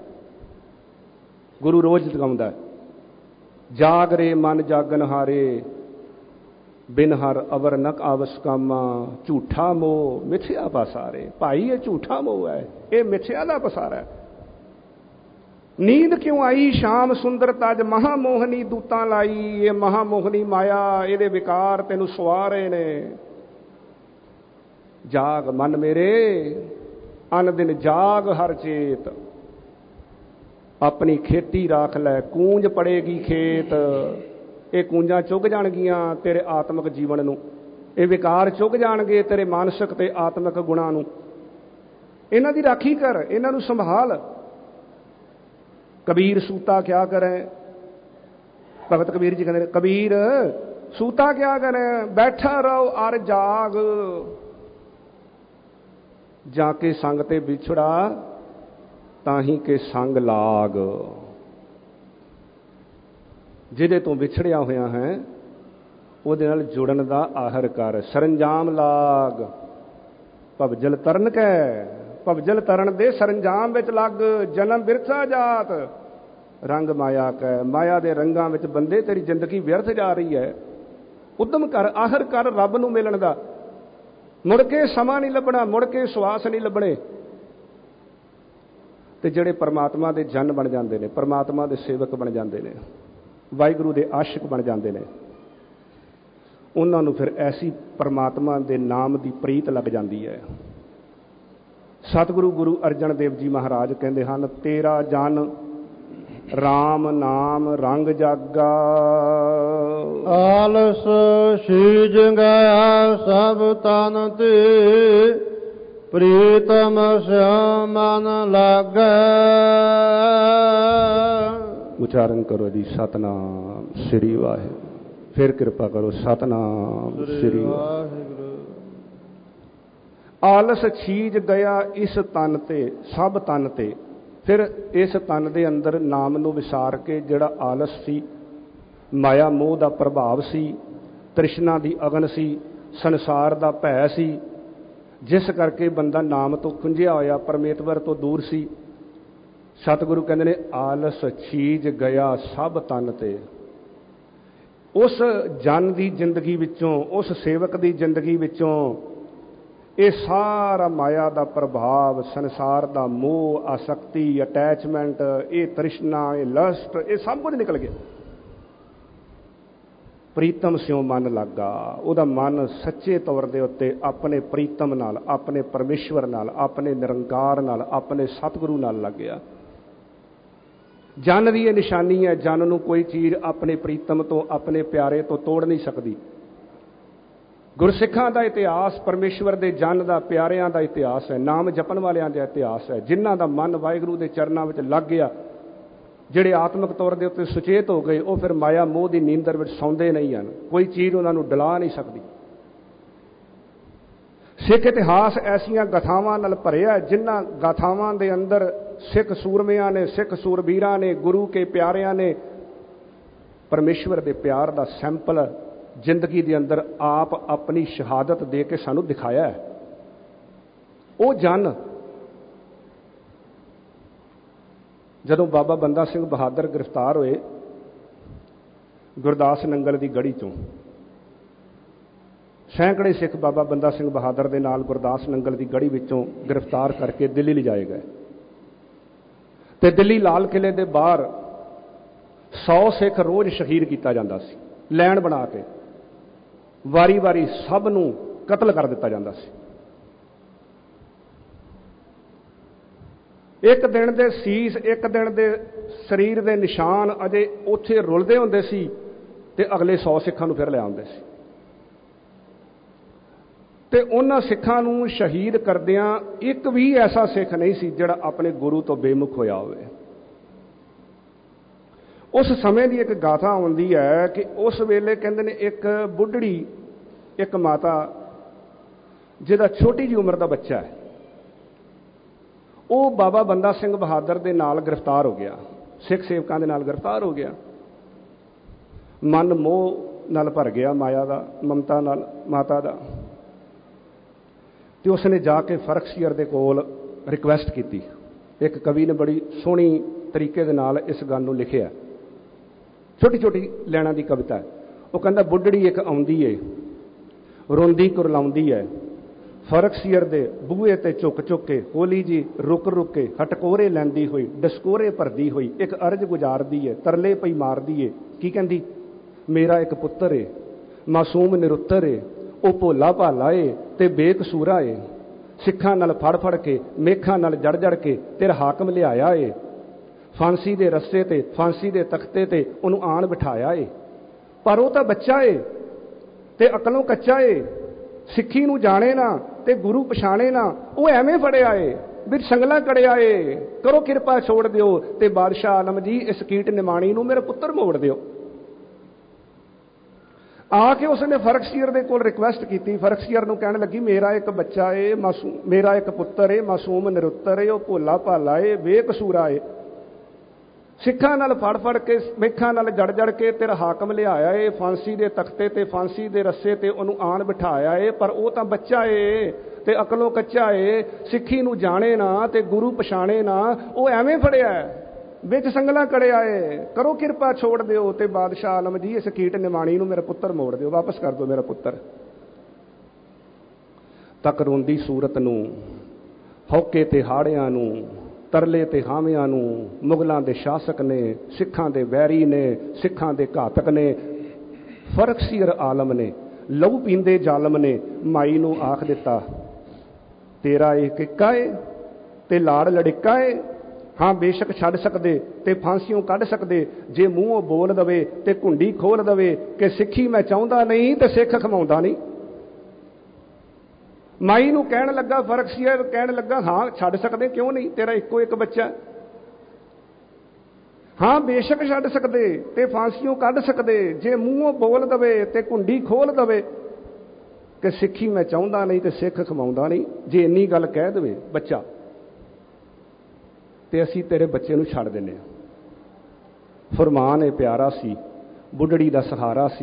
ਗੁਰੂ ਰੋਜ਼ ਜਗਾਉਂਦਾ। ਜਾਗ ਰੇ ਮਨ ਜਾਗਨ ਹਾਰੇ, ਬਿਨ ਹਰ ਅਵਰ ਨਕ ਆਵਸ ਕਾਮਾ। ਝੂਠਾ ਮੋਹ ਮਿਥਿਆ ਪਸਾਰੇ। ਭਾਈ ਇਹ ਝੂਠਾ ਮੋਹ ਹੈ, ਇਹ ਮਿਥਿਆ ਦਾ ਪਸਾਰਾ ਹੈ। ਨੀਂਦ ਕਿਉਂ ਆਈ ਸ਼ਾਮ ਸੁੰਦਰ ਤਜ, ਮਹਾ ਮੋਹਨੀ ਦੂਤਾਂ ਲਾਈ। ਇਹ ਮਹਾ ਮੋਹਨੀ ਮਾਇਆ, ਇਹਦੇ ਵਿਕਾਰ ਤੈਨੂੰ ਸੁਆ ਰਹੇ ਨੇ। ਜਾਗ ਮਨ ਮੇਰੇ ਅਨ ਦਿਨ ਜਾਗ ਹਰ ਚੇਤ, ਆਪਣੀ ਖੇਤੀ ਰਾਖ ਲੈ ਕੂੰਜ ਪੜੇਗੀ ਖੇਤ। ਇਹ ਕੂੰਜਾਂ ਚੁੱਗ ਜਾਣਗੀਆਂ ਤੇਰੇ ਆਤਮਿਕ ਜੀਵਨ ਨੂੰ, ਇਹ ਵਿਕਾਰ ਚੁੱਗ ਜਾਣਗੇ ਤੇਰੇ ਮਾਨਸਿਕ ਤੇ ਆਤਮਿਕ ਗੁਣਾਂ ਨੂੰ। ਇਹਨਾਂ ਦੀ ਰਾਖੀ ਕਰ, ਇਹਨਾਂ ਨੂੰ ਸੰਭਾਲ। ਕਬੀਰ ਸੂਤਾ ਕਿਆ ਕਰੇ, ਭਗਤ ਕਬੀਰ ਜੀ ਕਹਿੰਦੇ ਕਬੀਰ ਸੂਤਾ ਕਿਆ ਕਰੇ, ਬੈਠਾ ਰਹੋ ਅਰ ਜਾਗ। ਜਾ ਕੇ ਸੰਗ ਤੇ ਵਿਛੜਾ ਤਾਂ ਹੀ ਕੇ ਸੰਗ ਲਾਗ। ਜਿਹਦੇ ਤੋਂ ਵਿਛੜਿਆ ਹੋਇਆ ਹੈ ਉਹਦੇ ਨਾਲ ਜੁੜਨ ਦਾ ਆਹਰ ਕਰ। ਸਰੰਜਾਮ ਲਾਗ ਭਵਜਲ ਤਰਨ ਕੈ, ਭਵਜਲ ਤਰਨ ਦੇ ਸਰੰਜਾਮ ਵਿੱਚ ਲੱਗ। ਜਨਮ ਬਿਰਥਾ ਜਾਤ ਰੰਗ ਮਾਇਆ ਕੈ। ਮਾਇਆ ਦੇ ਰੰਗਾਂ ਵਿੱਚ ਬੰਦੇ ਤੇਰੀ ਜ਼ਿੰਦਗੀ ਵਿਅਰਥ ਜਾ ਰਹੀ ਹੈ। ਉਦਮ ਕਰ, ਆਹਰ ਕਰ ਰੱਬ ਨੂੰ ਮਿਲਣ ਦਾ। ਮੁੜ ਕੇ ਸਮਾਂ ਨਹੀਂ ਲੱਭਣਾ, ਮੁੜ ਕੇ ਸਵਾਸ ਨਹੀਂ ਲੱਭਣੇ। ਤੇ ਜਿਹੜੇ ਪਰਮਾਤਮਾ ਦੇ ਜਨ ਬਣ ਜਾਂਦੇ ਨੇ, ਪਰਮਾਤਮਾ ਦੇ ਸੇਵਕ ਬਣ ਜਾਂਦੇ ਨੇ, ਵਾਹਿਗੁਰੂ ਦੇ ਆਸ਼ਿਕ ਬਣ ਜਾਂਦੇ ਨੇ, ਉਹਨਾਂ ਨੂੰ ਫਿਰ ਐਸੀ ਪਰਮਾਤਮਾ ਦੇ ਨਾਮ ਦੀ ਪ੍ਰੀਤ ਲੱਗ ਜਾਂਦੀ ਹੈ। ਸਤਿਗੁਰੂ ਗੁਰੂ ਅਰਜਨ ਦੇਵ ਜੀ ਮਹਾਰਾਜ ਕਹਿੰਦੇ ਹਨ, ਤੇਰਾ ਜਨ ਰਾਮ ਨਾਮ ਰੰਗ ਜਾਗਾ।
ਆਲਸ ਸੀਜ ਗਿਆ ਸਭ ਤਨ ਤੇ, ਪ੍ਰੀਤਮ ਸਿਉ ਮਨ ਲਾਗੈ।
ਉਚਾਰਨ ਕਰੋ ਜੀ ਸਤਨਾਮ ਸ੍ਰੀ ਵਾਹਿਗੁਰੂ। ਫਿਰ ਕਿਰਪਾ ਕਰੋ ਸਤਨਾਮ ਸ੍ਰੀ ਵਾਹਿਗੁਰੂ। ਆਲਸ ਛੀਜ ਗਿਆ ਇਸ ਤਨ ਤੇ, ਸਭ ਤਨ ਤੇ। ਫਿਰ ਇਸ ਤਨ ਦੇ ਅੰਦਰ ਨਾਮ ਨੂੰ ਵਿਸਾਰ ਕੇ ਜਿਹੜਾ ਆਲਸ ਸੀ, ਮਾਇਆ ਮੋਹ ਦਾ ਪ੍ਰਭਾਵ ਸੀ, ਤ੍ਰਿਸ਼ਨਾ ਦੀ ਅਗਨ ਸੀ, ਸੰਸਾਰ ਦਾ ਭੈ ਸੀ, ਜਿਸ ਕਰਕੇ ਬੰਦਾ ਨਾਮ ਤੋਂ ਖੁੰਝਿਆ ਹੋਇਆ, ਪਰਮੇਸ਼ਵਰ ਤੋਂ ਦੂਰ ਸੀ। ਸਤਿਗੁਰੂ ਕਹਿੰਦੇ ਨੇ ਆਲਸ ਛੀਜ ਗਿਆ ਸਭ ਤਨ ਤੇ। ਉਸ ਜਨ ਦੀ ਜ਼ਿੰਦਗੀ ਵਿੱਚੋਂ, ਉਸ ਸੇਵਕ ਦੀ ਜ਼ਿੰਦਗੀ ਵਿੱਚੋਂ ਇਹ ਸਾਰਾ ਮਾਇਆ ਦਾ ਪ੍ਰਭਾਵ, ਸੰਸਾਰ ਦਾ ਮੋਹ, ਆਸਕਤੀ, ਅਟੈਚਮੈਂਟ, ਇਹ ਤ੍ਰਿਸ਼ਨਾ, ਇਹ ਲਸਟ, ਇਹ ਸਭ ਕੁਝ ਨਿਕਲ ਗਿਆ। ਪ੍ਰੀਤਮ ਸਿਉ ਮਨ ਲੱਗਾ। ਉਹਦਾ ਮਨ ਸੱਚੇ ਤੌਰ ਦੇ ਉੱਤੇ ਆਪਣੇ ਪ੍ਰੀਤਮ ਨਾਲ, ਆਪਣੇ ਪਰਮੇਸ਼ਵਰ ਨਾਲ, ਆਪਣੇ ਨਿਰੰਕਾਰ ਨਾਲ, ਆਪਣੇ ਸਤਿਗੁਰੂ ਨਾਲ ਲੱਗ ਗਿਆ। ਜਨ ਦੀ ਇਹ ਨਿਸ਼ਾਨੀ ਹੈ, ਜਨ ਨੂੰ ਕੋਈ ਚੀਜ਼ ਆਪਣੇ ਪ੍ਰੀਤਮ ਤੋਂ, ਆਪਣੇ ਪਿਆਰੇ ਤੋਂ ਤੋੜ ਨਹੀਂ ਸਕਦੀ। ਗੁਰਸਿੱਖਾਂ ਦਾ ਇਤਿਹਾਸ ਪਰਮੇਸ਼ਵਰ ਦੇ ਜਨ ਦਾ, ਪਿਆਰਿਆਂ ਦਾ ਇਤਿਹਾਸ ਹੈ, ਨਾਮ ਜਪਣ ਵਾਲਿਆਂ ਦਾ ਇਤਿਹਾਸ ਹੈ, ਜਿਨ੍ਹਾਂ ਦਾ ਮਨ ਵਾਹਿਗੁਰੂ ਦੇ ਚਰਨਾਂ ਵਿੱਚ ਲੱਗ ਗਿਆ, ਜਿਹੜੇ ਆਤਮਿਕ ਤੌਰ ਦੇ ਉੱਤੇ ਸੁਚੇਤ ਹੋ ਗਏ, ਉਹ ਫਿਰ ਮਾਇਆ ਮੋਹ ਦੀ ਨੀਂਦਰ ਵਿੱਚ ਸੌਂਦੇ ਨਹੀਂ ਹਨ। ਕੋਈ ਚੀਜ਼ ਉਹਨਾਂ ਨੂੰ ਡਲਾ ਨਹੀਂ ਸਕਦੀ। ਸਿੱਖ ਇਤਿਹਾਸ ਐਸੀਆਂ ਗਾਥਾਵਾਂ ਨਾਲ ਭਰਿਆ, ਜਿਨ੍ਹਾਂ ਗਾਥਾਵਾਂ ਦੇ ਅੰਦਰ ਸਿੱਖ ਸੂਰਮਿਆਂ ਨੇ, ਸਿੱਖ ਸੂਰਬੀਰਾਂ ਨੇ, ਗੁਰੂ ਕੇ ਪਿਆਰਿਆਂ ਨੇ ਪਰਮੇਸ਼ਵਰ ਦੇ ਪਿਆਰ ਦਾ ਸੈਂਪਲ ਜ਼ਿੰਦਗੀ ਦੇ ਅੰਦਰ ਆਪ ਆਪਣੀ ਸ਼ਹਾਦਤ ਦੇ ਕੇ ਸਾਨੂੰ ਦਿਖਾਇਆ ਹੈ। ਉਹ ਜਨ ਜਦੋਂ ਬਾਬਾ ਬੰਦਾ ਸਿੰਘ ਬਹਾਦਰ ਗ੍ਰਿਫਤਾਰ ਹੋਏ ਗੁਰਦਾਸ ਨੰਗਲ ਦੀ ਗੜੀ ਚੋਂ, ਸੈਂਕੜੇ ਸਿੱਖ ਬਾਬਾ ਬੰਦਾ ਸਿੰਘ ਬਹਾਦਰ ਦੇ ਨਾਲ ਗੁਰਦਾਸ ਨੰਗਲ ਦੀ ਗੜੀ ਵਿੱਚੋਂ ਗ੍ਰਿਫਤਾਰ ਕਰਕੇ ਦਿੱਲੀ ਲਿਜਾਏ ਗਏ ਤੇ ਦਿੱਲੀ ਲਾਲ ਕਿਲੇ ਦੇ ਬਾਹਰ ਸੌ ਸਿੱਖ ਰੋਜ਼ ਸ਼ਹੀਦ ਕੀਤਾ ਜਾਂਦਾ ਸੀ। ਲੈਣ ਬਣਾ ਕੇ ਵਾਰੀ ਵਾਰੀ ਸਭ ਨੂੰ ਕਤਲ ਕਰ ਦਿੱਤਾ ਜਾਂਦਾ ਸੀ। ਇੱਕ ਦਿਨ ਦੇ ਸੀਸ, ਇੱਕ ਦਿਨ ਦੇ ਸਰੀਰ ਦੇ ਨਿਸ਼ਾਨ ਅਜੇ ਉੱਥੇ ਰੁਲਦੇ ਹੁੰਦੇ ਸੀ ਤੇ ਅਗਲੇ ਸੌ ਸਿੱਖਾਂ ਨੂੰ ਫਿਰ ਲੈ ਆਉਂਦੇ ਸੀ। ਤੇ ਉਹਨਾਂ ਸਿੱਖਾਂ ਨੂੰ ਸ਼ਹੀਦ ਕਰਦਿਆਂ ਇੱਕ ਵੀ ਐਸਾ ਸਿੱਖ ਨਹੀਂ ਸੀ ਜਿਹੜਾ ਆਪਣੇ ਗੁਰੂ ਤੋਂ ਬੇਮੁਖ ਹੋਇਆ ਹੋਵੇ। ਉਸ ਸਮੇਂ ਦੀ ਇੱਕ ਗਾਥਾ ਆਉਂਦੀ ਹੈ ਕਿ ਉਸ ਵੇਲੇ ਕਹਿੰਦੇ ਨੇ ਇੱਕ ਬੁੱਢੜੀ, ਇੱਕ ਮਾਤਾ ਜਿਹਦਾ ਛੋਟੀ ਜਿਹੀ ਉਮਰ ਦਾ ਬੱਚਾ ਹੈ, ਉਹ ਬਾਬਾ ਬੰਦਾ ਸਿੰਘ ਬਹਾਦਰ ਦੇ ਨਾਲ ਗ੍ਰਿਫਤਾਰ ਹੋ ਗਿਆ, ਸਿੱਖ ਸੇਵਕਾਂ ਦੇ ਨਾਲ ਗ੍ਰਿਫਤਾਰ ਹੋ ਗਿਆ। ਮਨ ਮੋਹ ਨਾਲ ਭਰ ਗਿਆ, ਮਾਇਆ ਦਾ, ਮਮਤਾ ਨਾਲ, ਮਾਤਾ ਦਾ। ਤੇ ਉਸਨੇ ਜਾ ਕੇ ਫਰਖਸ਼ੀਅਰ ਦੇ ਕੋਲ ਰਿਕੁਐਸਟ ਕੀਤੀ। ਇੱਕ ਕਵੀ ਨੇ ਬੜੀ ਸੋਹਣੀ ਤਰੀਕੇ ਦੇ ਨਾਲ ਇਸ ਗੱਲ ਨੂੰ ਲਿਖਿਆ, ਛੋਟੀ ਛੋਟੀ ਲੈਣਾ ਦੀ ਕਵਿਤਾ ਹੈ। ਉਹ ਕਹਿੰਦਾ ਬੁੱਢੜੀ ਇੱਕ ਆਉਂਦੀ ਏ, ਰੋਂਦੀ ਕੁਰਲਾਉਂਦੀ ਹੈ, ਫਰਖਸ਼ੀਅਰ ਦੇ ਬੂਹੇ ਤੇ ਝੁੱਕ ਝੁੱਕ ਕੇ, ਹੋਲੀ ਜੀ ਰੁਕ ਰੁਕ ਕੇ, ਹਟਕੋਰੇ ਲੈਂਦੀ ਹੋਈ, ਡਸਕੋਰੇ ਭਰਦੀ ਹੋਈ, ਇੱਕ ਅਰਜ਼ ਗੁਜ਼ਾਰਦੀ ਏ, ਤਰਲੇ ਪਈ ਮਾਰਦੀ ਏ। ਕੀ ਕਹਿੰਦੀ? ਮੇਰਾ ਇੱਕ ਪੁੱਤਰ ਏ, ਮਾਸੂਮ ਨਿਰੁੱਤਰ ਏ, ਉਹ ਭੋਲਾ ਭਾਲਾ ਏ ਤੇ ਬੇਕਸੂਰਾ ਏ। ਸਿੱਖਾਂ ਨਾਲ ਫੜ ਫੜ ਕੇ, ਮੇਖਾਂ ਨਾਲ ਜੜ ਜੜ ਕੇ ਤੇਰਾ ਹਾਕਮ ਲਿਆਇਆ ਏ। ਫਾਂਸੀ ਦੇ ਰੱਸੇ ਤੇ, ਫਾਂਸੀ ਦੇ ਤਖਤੇ ਤੇ ਉਹਨੂੰ ਆਣ ਬਿਠਾਇਆ ਏ। ਪਰ ਉਹ ਤਾਂ ਬੱਚਾ ਏ ਤੇ ਅਕਲੋਂ ਕੱਚਾ ਏ, ਸਿੱਖੀ ਨੂੰ ਜਾਣੇ ਨਾ ਤੇ ਗੁਰੂ ਪਛਾਣੇ ਨਾ। ਉਹ ਐਵੇਂ ਫੜਿਆ ਏ, ਵਿੱਚ ਸੰਗਲਾ ਕੜਿਆ ਏ। ਕਰੋ ਕਿਰਪਾ ਛੋੜ ਦਿਓ ਤੇ ਬਾਦਸ਼ਾਹ ਆਲਮ ਜੀ ਇਸ ਕੀਟ ਨਿਮਾਣੀ ਨੂੰ ਮੇਰਾ ਪੁੱਤਰ ਮੋੜ ਦਿਓ। ਆ ਕੇ ਉਸਨੇ ਫਰਖਸ਼ੀਅਰ ਦੇ ਕੋਲ ਰਿਕੁਐਸਟ ਕੀਤੀ। ਫਰਖਸ਼ੀਅਰ ਨੂੰ ਕਹਿਣ ਲੱਗੀ ਮੇਰਾ ਇੱਕ ਬੱਚਾ ਏ, ਮਾਸੂਮ, ਮੇਰਾ ਇੱਕ ਪੁੱਤਰ ਏ, ਮਾਸੂਮ ਨਿਰੁੱਤਰ ਏ, ਉਹ ਭੋਲਾ ਭਾਲਾ ਏ, ਬੇਕਸੂਰਾ ਏ। ਸਿੱਖਾਂ ਨਾਲ ਫੜ ਫੜ ਕੇ, ਮੇਖਾਂ ਨਾਲ ਜੜ ਜੜ ਕੇ ਤੇਰਾ ਹਾਕਮ ਲਿਆਇਆ ਏ, ਫਾਂਸੀ ਦੇ ਤਖਤੇ ਤੇ, ਫਾਂਸੀ ਦੇ ਰੱਸੇ ਤੇ ਉਹਨੂੰ ਆਣ ਬਿਠਾਇਆ ਏ। ਪਰ ਉਹ ਤਾਂ ਬੱਚਾ ਏ ਤੇ ਅਕਲੋਂ ਕੱਚਾ ਏ, ਸਿੱਖੀ ਨੂੰ ਜਾਣੇ ਨਾ ਤੇ ਗੁਰੂ ਪਛਾਣੇ ਨਾ। ਉਹ ਐਵੇਂ ਫੜਿਆ, ਵਿੱਚ ਸੰਗਲਾ ਕੜਿਆ ਏ। ਕਰੋ ਕਿਰਪਾ ਛੋੜ ਦਿਓ ਤੇ ਬਾਦਸ਼ਾਹ ਆਲਮ ਜੀ ਇਸ ਕੀਟ ਨਿਮਾਣੀ ਨੂੰ ਮੇਰਾ ਪੁੱਤਰ ਮੋੜ ਦਿਓ, ਵਾਪਸ ਕਰ ਦਿਓ ਮੇਰਾ ਪੁੱਤਰ। ਤੱਕ ਰੋਂਦੀ ਸੂਰਤ ਨੂੰ, ਹੌਕੇ ਤੇ ਹਾੜਿਆਂ ਨੂੰ, ਤਰਲੇ ਤੇ ਹਾਵਿਆਂ ਨੂੰ, ਮੁਗਲਾਂ ਦੇ ਸ਼ਾਸਕ ਨੇ, ਸਿੱਖਾਂ ਦੇ ਵੈਰੀ ਨੇ, ਸਿੱਖਾਂ ਦੇ ਘਾਤਕ ਨੇ। ਫਰਖਸ਼ੀਅਰ ਆਲਮ ਨੇ, ਲਹੂ ਪੀਂਦੇ ਜ਼ਾਲਮ ਨੇ ਮਾਈ ਨੂੰ ਆਖ ਦਿੱਤਾ ਤੇਰਾ ਇਹ ਕਿੱਕਾ ਏ ਤੇ ਲਾੜ ਲੜਿੱਕਾ ਏ। ਹਾਂ ਬੇਸ਼ੱਕ ਛੱਡ ਸਕਦੇ ਤੇ ਫਾਂਸੀਓਂ ਕੱਢ ਸਕਦੇ, ਜੇ ਮੂੰਹੋਂ ਬੋਲ ਦਵੇ ਤੇ ਘੁੰਡੀ ਖੋਲ ਦਵੇ ਕਿ ਸਿੱਖੀ ਮੈਂ ਚਾਹੁੰਦਾ ਨਹੀਂ ਤੇ ਸਿੱਖ ਖਮਾਉਂਦਾ ਨਹੀਂ। ਮਾਈ ਨੂੰ ਕਹਿਣ ਲੱਗਾ, ਫਰਖਸ਼ੀਅਰ ਕਹਿਣ ਲੱਗਾ ਹਾਂ ਛੱਡ ਸਕਦੇ, ਕਿਉਂ ਨਹੀਂ, ਤੇਰਾ ਇੱਕੋ ਇੱਕ ਬੱਚਾ। ਹਾਂ ਬੇਸ਼ੱਕ ਛੱਡ ਸਕਦੇ ਤੇ ਫਾਂਸੀਓਂ ਕੱਢ ਸਕਦੇ, ਜੇ ਮੂੰਹੋਂ ਬੋਲ ਦਵੇ ਤੇ ਘੁੰਡੀ ਖੋਲ ਦਵੇ ਕਿ ਸਿੱਖੀ ਮੈਂ ਚਾਹੁੰਦਾ ਨਹੀਂ ਤੇ ਸਿੱਖ ਖਮਾਉਂਦਾ ਨਹੀਂ। ਜੇ ਇੰਨੀ ਗੱਲ ਕਹਿ ਦੇਵੇ ਬੱਚਾ ਤੇ ਅਸੀਂ ਤੇਰੇ ਬੱਚੇ ਨੂੰ ਛੱਡ ਦਿੰਦੇ ਹਾਂ। ਫਰਮਾਨ ਇਹ ਪਿਆਰਾ ਸੀ, ਬੁੱਢੜੀ ਦਾ ਸਹਾਰਾ ਸੀ,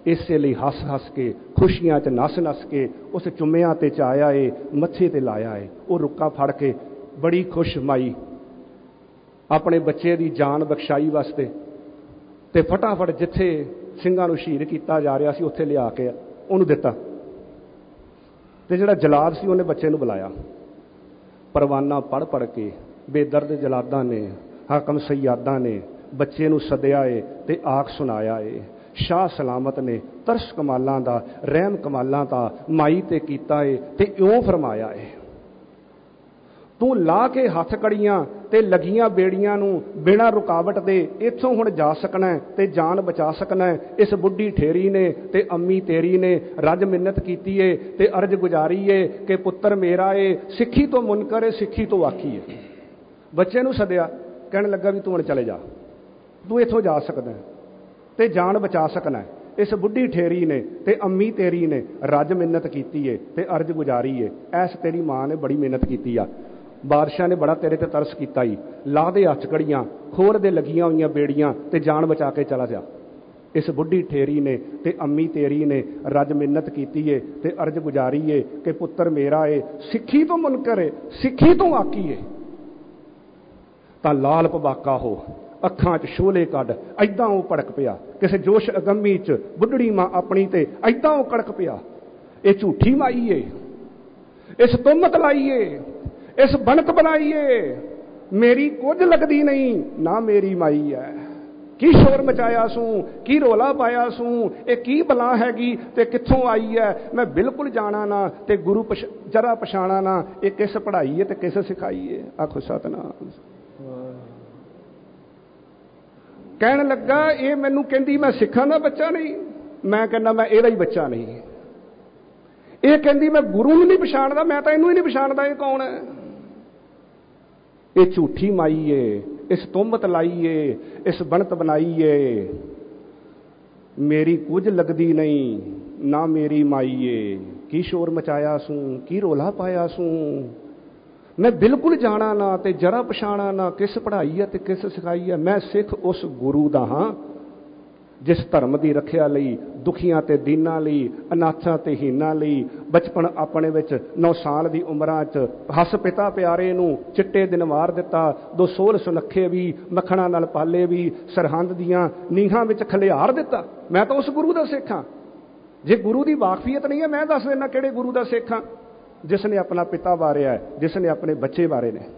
ਇਸੇ ਲਈ ਹੱਸ ਹੱਸ ਕੇ ਖੁਸ਼ੀਆਂ 'ਚ ਨੱਸ ਨੱਸ ਕੇ ਉਸ ਚੁੰਮਿਆਂ 'ਤੇ ਚਾਇਆ ਏ, ਮੱਥੇ 'ਤੇ ਲਾਇਆ ਏ। ਉਹ ਰੁੱਕਾ ਫੜ ਕੇ ਬੜੀ ਖੁਸ਼ ਮਾਈ ਆਪਣੇ ਬੱਚੇ ਦੀ ਜਾਨ ਬਖਸ਼ਾਈ ਵਾਸਤੇ, ਅਤੇ ਫਟਾਫਟ ਜਿੱਥੇ ਸਿੰਘਾਂ ਨੂੰ ਸ਼ਹੀਦ ਕੀਤਾ ਜਾ ਰਿਹਾ ਸੀ ਉੱਥੇ ਲਿਆ ਕੇ ਉਹਨੂੰ ਦਿੱਤਾ। ਅਤੇ ਜਿਹੜਾ ਜਲਾਦ ਸੀ ਉਹਨੇ ਬੱਚੇ ਨੂੰ ਬੁਲਾਇਆ। ਪਰਵਾਨਾ ਪੜ੍ਹ ਪੜ੍ਹ ਕੇ ਬੇਦਰਦ ਜਲਾਦਾਂ ਨੇ, ਹਾਕਮ ਸਯਾਦਾਂ ਨੇ ਬੱਚੇ ਨੂੰ ਸੱਦਿਆ ਏ ਅਤੇ ਆਖ ਸੁਣਾਇਆ ਏ। ਸ਼ਾਹ ਸਲਾਮਤ ਨੇ ਤਰਸ ਕਮਾਲਾਂ ਦਾ, ਰਹਿਮ ਕਮਾਲਾਂ ਦਾ ਮਾਈ 'ਤੇ ਕੀਤਾ ਏ ਅਤੇ ਇਉਂ ਫਰਮਾਇਆ ਏ, ਤੂੰ ਲਾ ਕੇ ਹੱਥ ਕੜੀਆਂ ਤੇ ਲੱਗੀਆਂ ਬੇੜੀਆਂ ਨੂੰ ਬਿਨਾਂ ਰੁਕਾਵਟ ਦੇ ਇੱਥੋਂ ਹੁਣ ਜਾ ਸਕਣਾ ਤੇ ਜਾਨ ਬਚਾ ਸਕਣਾ। ਇਸ ਬੁੱਢੀ ਠੇਰੀ ਨੇ ਤੇ ਅੰਮੀ ਤੇਰੀ ਨੇ ਰੱਜ ਮਿੰਨਤ ਕੀਤੀ ਏ ਤੇ ਅਰਜ਼ ਗੁਜ਼ਾਰੀ ਏ ਕਿ ਪੁੱਤਰ ਮੇਰਾ ਏ, ਸਿੱਖੀ ਤੋਂ ਮੁਨਕਰ ਏ, ਸਿੱਖੀ ਤੋਂ ਆਖੀ ਏ। ਬੱਚੇ ਨੂੰ ਸੱਦਿਆ, ਕਹਿਣ ਲੱਗਾ ਵੀ ਤੂੰ ਹੁਣ ਚਲੇ ਜਾ, ਤੂੰ ਇੱਥੋਂ ਜਾ ਸਕਦਾ ਤੇ ਜਾਨ ਬਚਾ ਸਕਣਾ। ਇਸ ਬੁੱਢੀ ਠੇਰੀ ਨੇ ਤੇ ਅੰਮੀ ਤੇਰੀ ਨੇ ਰੱਜ ਮਿੰਨਤ ਕੀਤੀ ਏ ਤੇ ਅਰਜ਼ ਗੁਜ਼ਾਰੀ ਏ, ਐਸ ਤੇਰੀ ਮਾਂ ਨੇ ਬੜੀ ਮਿਹਨਤ ਕੀਤੀ ਆ, ਬਾਦਸ਼ਾਹ ਨੇ ਬੜਾ ਤੇਰੇ ਤੇ ਤਰਸ ਕੀਤਾ ਈ, ਲਾ ਦੇ ਹੱਥ ਕੜੀਆਂ, ਖੋਲ ਦੇ ਲੱਗੀਆਂ ਹੋਈਆਂ ਬੇੜੀਆਂ ਤੇ ਜਾਨ ਬਚਾ ਕੇ ਚਲਾ ਜਾ। ਇਸ ਬੁੱਢੀ ਠੇਰੀ ਨੇ ਤੇ ਅੰਮੀ ਤੇਰੀ ਨੇ ਰੱਜ ਮਿੰਨਤ ਕੀਤੀ ਏ ਤੇ ਅਰਜ਼ ਗੁਜ਼ਾਰੀ ਏ ਕਿ ਪੁੱਤਰ ਮੇਰਾ ਏ, ਸਿੱਖੀ ਤੋਂ ਮੁਨਕਰ ਏ, ਸਿੱਖੀ ਤੋਂ ਆਕੀ ਏ। ਤਾਂ ਲਾਲ ਪਬਾਕਾ ਹੋ, ਅੱਖਾਂ 'ਚ ਸ਼ੋਲੇ ਕੱਢ, ਐਦਾਂ ਉਹ ਭੜਕ ਪਿਆ ਕਿਸੇ ਜੋਸ਼ ਅਗੰਮੀ 'ਚ। ਬੁੱਢੜੀ ਮਾਂ ਆਪਣੀ ਤੇ ਐਦਾਂ ਉਹ ਕੜਕ ਪਿਆ, ਇਹ ਝੂਠੀ ਮਾਈ ਏ, ਇਸ ਤੁਮਤ ਲਾਈਏ, ਇਸ ਬਣਤ ਬਣਾਈਏ, ਮੇਰੀ ਕੁਝ ਲੱਗਦੀ ਨਹੀਂ, ਨਾ ਮੇਰੀ ਮਾਈ ਹੈ। ਕੀ ਸ਼ੋਰ ਮਚਾਇਆ ਸੂੰ, ਕੀ ਰੋਲਾ ਪਾਇਆ ਸੂੰ, ਇਹ ਕੀ ਬਲਾ ਹੈਗੀ ਤੇ ਕਿੱਥੋਂ ਆਈ ਹੈ, ਮੈਂ ਬਿਲਕੁਲ ਜਾਣਾ ਨਾ ਤੇ ਗੁਰੂ ਪਛ ਜਰਾ ਪਛਾਣਾ ਨਾ, ਇਹ ਕਿਸ ਪੜ੍ਹਾਈ ਹੈ ਤੇ ਕਿਸ ਸਿਖਾਈ ਹੈ। ਆਖੋ ਸਤਨਾਮ। ਕਹਿਣ ਲੱਗਾ ਇਹ ਮੈਨੂੰ ਕਹਿੰਦੀ ਮੈਂ ਸਿੱਖਾਂ ਦਾ ਬੱਚਾ ਨਹੀਂ, ਮੈਂ ਕਹਿੰਦਾ ਮੈਂ ਇਹਦਾ ਹੀ ਬੱਚਾ ਨਹੀਂ। ਇਹ ਕਹਿੰਦੀ ਮੈਂ ਗੁਰੂ ਨੂੰ ਨਹੀਂ ਪਛਾਣਦਾ, ਮੈਂ ਤਾਂ ਇਹਨੂੰ ਹੀ ਨਹੀਂ ਪਛਾਣਦਾ, ਇਹ ਕੌਣ ਹੈ। ਇਹ ਝੂਠੀ ਮਾਈ ਏ, ਇਸ ਤੁਮਤ ਲਾਈਏ, ਇਸ ਬਣਤ ਬਣਾਈਏ, ਮੇਰੀ ਕੁਝ ਲੱਗਦੀ ਨਹੀਂ, ਨਾ ਮੇਰੀ ਮਾਈ ਏ। ਕੀ ਸ਼ੋਰ ਮਚਾਇਆ ਸੂੰ, ਕੀ ਰੋਲਾ ਪਾਇਆ ਸੂੰ, ਮੈਂ ਬਿਲਕੁਲ ਜਾਣਾ ਨਾ ਤੇ ਜਰਾ ਪਛਾਣਾ ਨਾ, ਕਿਸ ਪੜ੍ਹਾਈ ਹੈ ਤੇ ਕਿਸ ਸਿਖਾਈ ਹੈ। ਮੈਂ ਸਿੱਖ ਉਸ ਗੁਰੂ ਦਾ ਹਾਂ ਜਿਸ ਧਰਮ ਦੀ ਰੱਖਿਆ ਲਈ, ਦੁਖੀਆਂ ਤੇ ਦੀਨਾਂ ਲਈ, ਅਨਾਥਾਂ ਤੇ ਹੀਨਾਂ ਲਈ ਬਚਪਨ ਆਪਣੇ ਵਿੱਚ ਨੌ ਸਾਲ ਦੀ ਉਮਰਾਂ 'ਚ ਹੱਸ ਪਿਤਾ ਪਿਆਰੇ ਨੂੰ ਚਿੱਟੇ ਦਿਨ ਵਾਰ ਦਿੱਤਾ, ਦੋ ਸੋਲ ਸੁਨੱਖੇ ਵੀ ਮੱਖਣਾਂ ਨਾਲ ਪਾਲੇ ਵੀ ਸਰਹੰਦ ਦੀਆਂ ਨੀਹਾਂ ਵਿੱਚ ਖਲਿਆਰ ਦਿੱਤਾ। ਮੈਂ ਤਾਂ ਉਸ ਗੁਰੂ ਦਾ ਸਿੱਖ ਹਾਂ। ਜੇ ਗੁਰੂ ਦੀ ਵਾਕਫੀਅਤ ਨਹੀਂ ਹੈ, ਮੈਂ ਦੱਸ ਦਿੰਦਾ ਕਿਹੜੇ ਗੁਰੂ ਦਾ ਸਿੱਖ ਹਾਂ। ਜਿਸ ਨੇ ਆਪਣਾ ਪਿਤਾ ਵਾਰਿਆ ਹੈ, ਜਿਸ ਨੇ ਆਪਣੇ ਬੱਚੇ ਵਾਰੇ ਨੇ।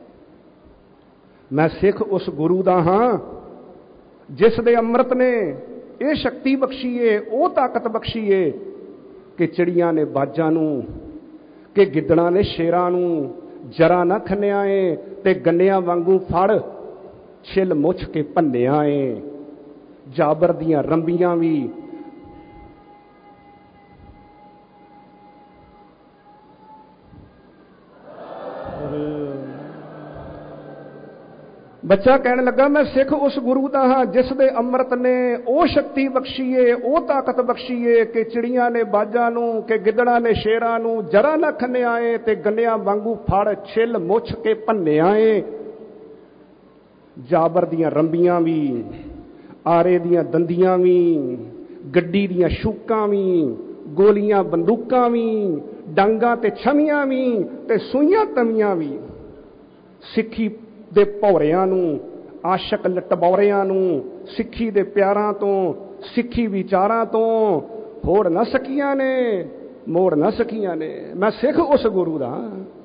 ਮੈਂ ਸਿੱਖ ਉਸ ਗੁਰੂ ਦਾ ਹਾਂ ਜਿਸ ਦੇ ਅੰਮ੍ਰਿਤ ਨੇ ਇਹ ਸ਼ਕਤੀ ਬਖਸ਼ੀਏ, ਉਹ ਤਾਕਤ ਬਖਸ਼ੀਏ ਕਿ ਚਿੜੀਆਂ ਨੇ ਬਾਜਾਂ ਨੂੰ, ਕਿ ਗਿੱਦੜਾਂ ਨੇ ਸ਼ੇਰਾਂ ਨੂੰ ਜਰਾ ਨਾ ਖੰਨਿਆ ਏ ਤੇ ਗੰਨਿਆਂ ਵਾਂਗੂ ਫੜ ਛਿੱਲ ਮੁੱਛ ਕੇ ਭੰਨਿਆ ਏ। ਜਾਬਰ ਦੀਆਂ ਰੰਬੀਆਂ ਵੀ ਬੱਚਾ ਕਹਿਣ ਲੱਗਾ ਮੈਂ ਸਿੱਖ ਉਸ ਗੁਰੂ ਦਾ ਹਾਂ ਜਿਸ ਦੇ ਅੰਮ੍ਰਿਤ ਨੇ ਉਹ ਸ਼ਕਤੀ ਬਖਸ਼ੀਏ, ਉਹ ਤਾਕਤ ਬਖਸ਼ੀਏ ਕਿ ਚਿੜੀਆਂ ਨੇ ਬਾਜਾਂ ਨੂੰ, ਕਿ ਗਿੱਦੜਾਂ ਨੇ ਸ਼ੇਰਾਂ ਨੂੰ ਜਰਾ ਨਾ ਖੰਨਿਆ ਏ ਤੇ ਗੰਨਿਆਂ ਵਾਂਗੂ ਫੜ ਛਿੱਲ ਮੁੱਛ ਕੇ ਭੰਨਿਆ ਏ। ਜਾਬਰ ਦੀਆਂ ਰੰਬੀਆਂ ਵੀ, ਆਰੇ ਦੀਆਂ ਦੰਦੀਆਂ ਵੀ, ਗੱਡੀ ਦੀਆਂ ਸ਼ੂਕਾਂ ਵੀ, ਗੋਲੀਆਂ ਬੰਦੂਕਾਂ ਵੀ, ਡਾਂਗਾਂ ਤੇ ਛਮੀਆਂ ਵੀ ਤੇ ਸੂਈਆਂ ਤਵੀਆਂ ਵੀ, ਸਿੱਖੀ ਦੇ ਭੌਰਿਆਂ ਨੂੰ, ਆਸ਼ਕ ਲਟਬੌਰਿਆਂ ਨੂੰ, ਸਿੱਖੀ ਦੇ ਪਿਆਰਾਂ ਤੋਂ, ਸਿੱਖੀ ਵਿਚਾਰਾਂ ਤੋਂ ਹੋੜ ਨਾ ਸਕੀਆਂ ਨੇ, ਮੋੜ ਨਾ ਸਕੀਆਂ ਨੇ। ਮੈਂ ਸਿੱਖ ਉਸ ਗੁਰੂ ਦਾ।